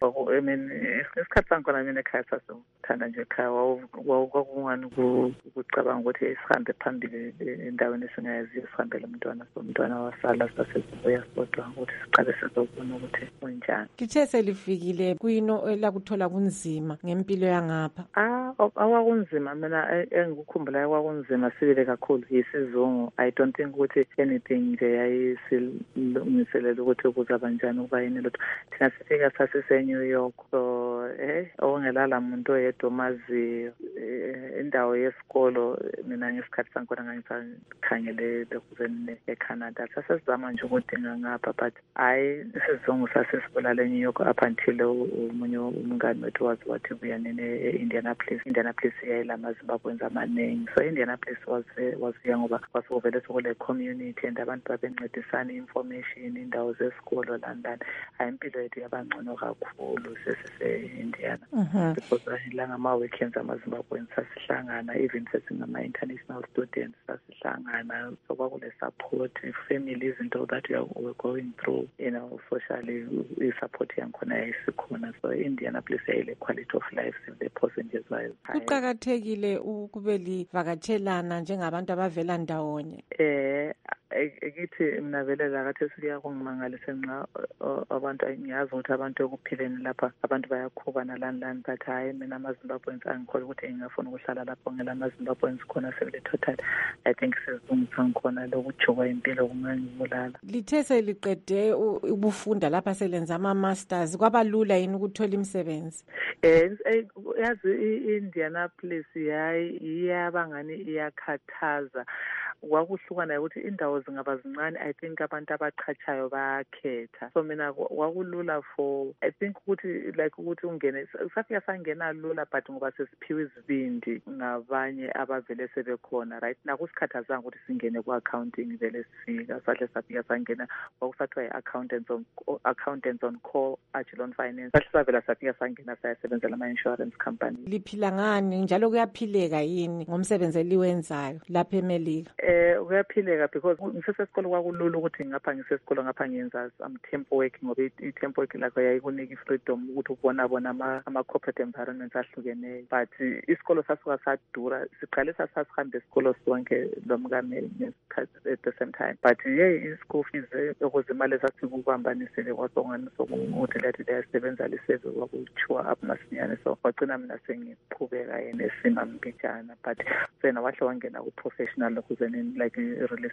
I mean isikhathi sangikhona mina ekhaya sasithanda nje ekhaya kwakungani ukucabanga ukuthi sihambe phambili endaweni esingayaziyo sihambele umntwana so umntwana wasala sasibuya sodwa ukuthi siqale sizobona ukuthi kunjani. Lithe selifikile kuyino elakuthola kunzima ngempilo yangapha? Ah awakunzima mina engikukhumbulayo kwakunzima sibile kakhulu yisizungu I don't think ukuthi anything nje yayisilungiselela ukuthi kuzaba njani ukuba yini lutho thina sifika sasise New York so eh ongelala umuntu oyedwa maziyo indawo yesikolo mina ngesikhathi sangikhona ngangisakhangele bekuzeni eCanada sasizama nje ukudinga ngapha but hayi isizungu sasisibulala eNew York up until umunye umngane wethu wazi wathi kuya nene eIndianapolis Indianapolis yayilama Zimbabweans amaningi so Indianapolis was was ngoba kwasovele sokule community and abantu babencedisana information indawo zesikolo landani impilo yethu yabangcono kakhulu sesise-Indiana because la ngama-weekends amaZimbabweans sasihlangana even sesingama-international students sasihlangana so kwakule support family izinto that we were going through you know socially i-support yangikhona yayisikhona so Indianapolis yayile quality of life the percentages wayo. Kuqakathekile ukube livakatshelana njengabantu abavela ndawonye. Eh ekithi mina vele la kathi siya kungimangalise nxa abantu ngiyazi ukuthi abantu ekuphileni lapha abantu bayakhubana lani lani but hayi mina amaZimbabweans angikholwa ukuthi ngingafuna ukuhlala lapho ngela amaZimbabweans khona sebele total I think sizungisa ngikhona lokujukwa impilo kungangibulala. Lithe seliqede ubufunda lapha selenza ama masters kwabalula yini ukuthola imisebenzi? Eh yazi iIndianapolis yayi iyabangani iyakhathaza kwakuhlukana ukuthi indawo zingaba zincane I think abantu abaqhatshayo bayakhetha so mina kwakulula for I think ukuthi like ukuthi ungene safika sangena lula but ngoba sesiphiwe izibindi ngabanye abavele sebekhona right nakusikhathazanga ukuthi singene ku-accounting vele sifika sahle safika sangena kwakusathiwa i-accountants on accountants on call Agilon Finance sahle savela safika sangena sayasebenzela ama-insurance company. Liphila ngani njalo kuyaphileka yini ngomsebenzi eliwenzayo lapha eMelika? Eh uyaphileka because ngisesesikolo kwakulula ukuthi ngapha ngisesikolo ngapha ngiyenza am temp work ngoba i-temp work lakho yayikunika i-freedom ukuthi ubona bona ama ama corporate environments ahlukeneyo but isikolo sasuka sadura siqale sasihamba isikolo sonke lomkame at the same time but yeah i-school fees ukuze imali esasikubanganisele kwasongani sokuthi lathi liyasebenza liseve kwakuchiwa up masinyane so kwagcina mina sengiqhubeka yena esima mbijana but sena wahle wangena ku-professional ukuze like real estate account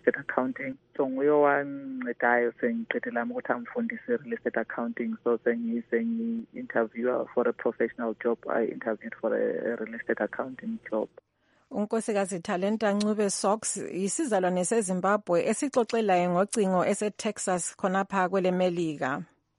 accounting. So nguye owancedayo sengiqede lami ukuthi angifundise i-real estate accounting. So sengi-interviewer for a professional job. I interviewed for a, a real estate accounting job. unkosikazi Talenta Ncube Sox isizalwane seZimbabwe esixoxelayo ngocingo ese-Texas khonapha kwele Melika.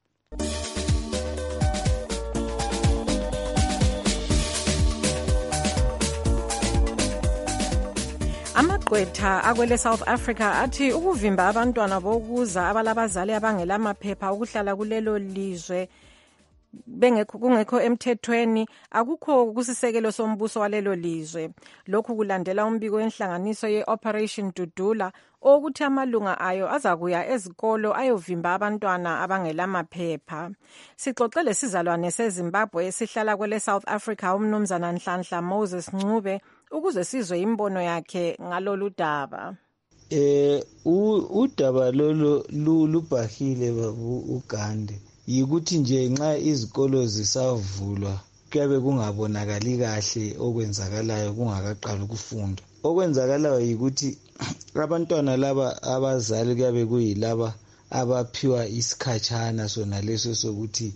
Amagqwetha akwele South Africa athi ukuvimba abantwana bokuza abalabazali abangelamaphepha ukuhlala kulelo lizwe bengekho kungekho emthethweni akukho kusisekelo sombuso walelo lizwe. Lokhu kulandela umbiko wenhlanganiso ye-Operation Dudula okuthi amalunga ayo azakuya ezikolo ayovimba abantwana abangelamaphepha. Sixoxele sizalwane seZimbabwe esihlala kwele South Africa umnumzana Nhlanhla Moses Ncube ukuze sizwe imbono yakhe ngalolu daba. Eh udaba lolo lubhahile babu uGande yikuthi nje nxa izikolo zisavulwa kuyabe kungabonakali kahle okwenzakalayo kungakaqali ukufunda. Okwenzakalayo yikuthi abantwana laba abazali kuyabe kuyilaba abaphiwa isikhatshana sona leso sokuthi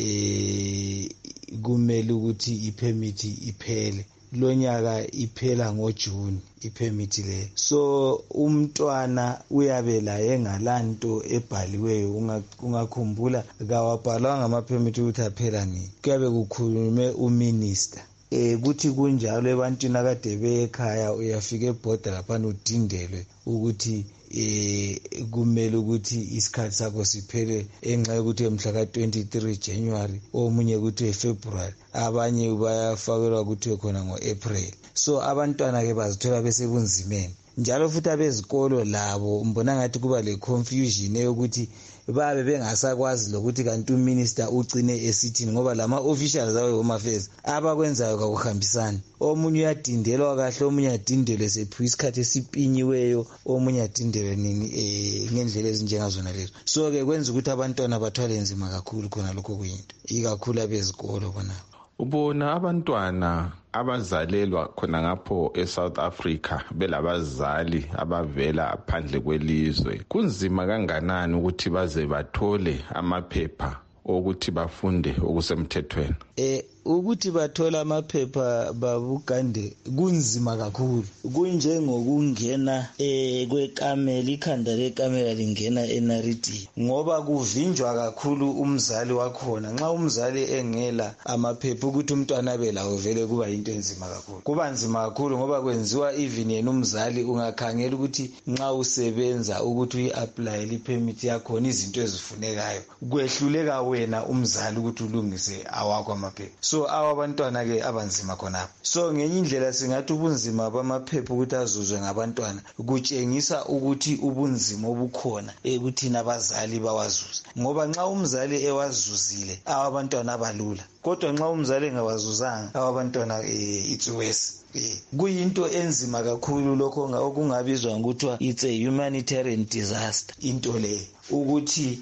eh kumele ukuthi ipermit iphele. Lonyaka iphela ngoJune ipermit le. So umntwana uyabe la engalanto ebhaliweyo ungakhumbula kawabhalwa ngamapermit ukuthi aphela nini. Kuyabe kukhulume uminister. Eh kuthi kunjalo ebantwini akade bekhaya uyafika eborder lapha udindelwe ukuthi eh kumele ukuthi isikhathi sakho siphele enxa ukuthi emhla ka twenty-three January omunye ukuthi eFebruary abanye bayafakelwa ukuthi khona ngoApril. So abantwana ke bazithola besebunzimeni njalo futhi abezikolo labo mbona ngathi kuba le confusion eyokuthi babe bengasakwazi lokuthi kanti uminister ugcine esithini ngoba lama officials awe home affairs abakwenzayo kakuhambisani. Omunye uyadindelwa kahle omunye adindelwe sephiwe isikhathi esipinyiweyo omunye adindelwe nini eh ngendlela ezinjengazona lezo. So ke kwenza ukuthi abantwana bathwale nzima kakhulu khona lokho kuyinto ikakhulu abezikolo bona. Ubona abantwana abazalelwa khona ngapho eSouth Africa belabazali abavela phandle kwelizwe kunzima kanganani ukuthi baze bathole amaphepha ukuthi bafunde okusemthethweni. Eh ukuthi bathola amaphepha babugande kunzima kakhulu. Kunjengokungena eh kwekamela ikhanda lekamela lingena enariti ngoba kuvinjwa kakhulu umzali wakhona. Nxa umzali engela amaphepha ukuthi umntwana abe lawo vele kuba into enzima kakhulu. Kuba nzima kakhulu ngoba kwenziwa even yena umzali ungakhangela ukuthi nxa usebenza ukuthi uyi-apply ipermit yakho izinto ezifunekayo kwehluleka wena umzali ukuthi ulungise awakho amaphepha. So abantwana ke abanzima khonapho. So ngenye indlela singathi ubunzima bamaphepha ukuthi azuzwe ngabantwana kutshengisa ukuthi ubunzima obukhona ekuthina abazali bawazuza ngoba nxa umzali ewazuzile abantwana abalula kodwa nxa umzali engawazuzanga abantwana it's worse. Kuyinto enzima kakhulu lokho okungabizwa ngokuthiwa it's a humanitarian disaster into le ukuthi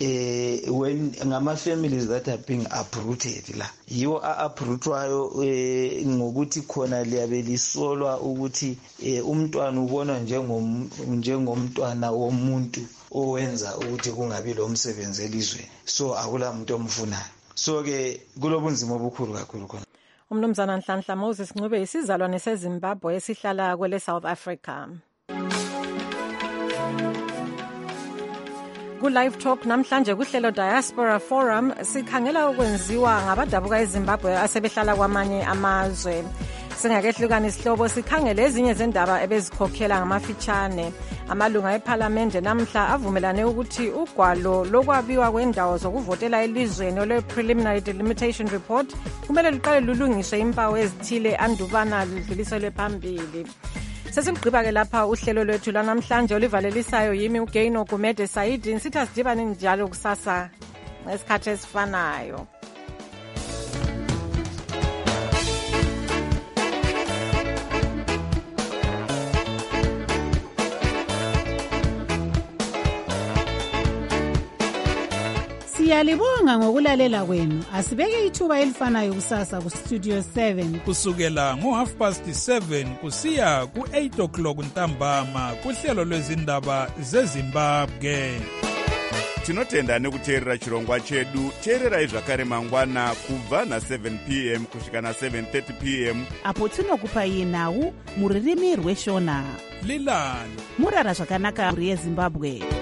eh when ngama families that are being uprooted la yiwo a-uprootwayo eh ngokuthi khona liyabe lisolwa ukuthi umntwana ubona njengom njengomntwana womuntu owenza ukuthi kungabi lo msebenzi elizweni. So akula muntu omfunayo. So ke kulobunzima obukhulu kakhulu khona. Umnumzana Nhlanhla Moses Ncube isizalwane seZimbabwe esihlala kwele South Africa. Ku-Live Talk namhlanje kuhlelo Diaspora Forum sikhangela ukwenziwa ngabadabuka eZimbabwe asebehlala kwamanye amazwe. Singakehlukana isihlobo sikhangele ezinye zendaba ebezikhokhela ngamafitshane. Amalunga eParliament namhla avumelane ukuthi ugwalo lokwabiwa kwendawo zokuvotela elizweni ole-Preliminary Delimitation Report kumele luqale lulungiswe impawu ezithile andubana ludluliselwe phambili. Sesimgqiba-ke lapha uhlelo lwethu lwanamhlanje olivalelisayo yimi uGaino Gumede Saidi nsithi sidibane njalo kusasa ngesikhathi esifanayo. Siyalibonga ngokulalela kwenu. Asibeke ithuba elifanayo kusasa ku Studio seven kusukela ngo half past seven kusiya ku eight o'clock ntambama kuhlelo lwezindaba zeZimbabwe. Tinotenda nekuteerera chirongwa chedu. Teererai zvakare mangwana kubva na seven p m kusvika na seven thirty p m apo tinokupai nhau muririmi rweshona. Lilani murara zvakanaka mhuri yeZimbabwe.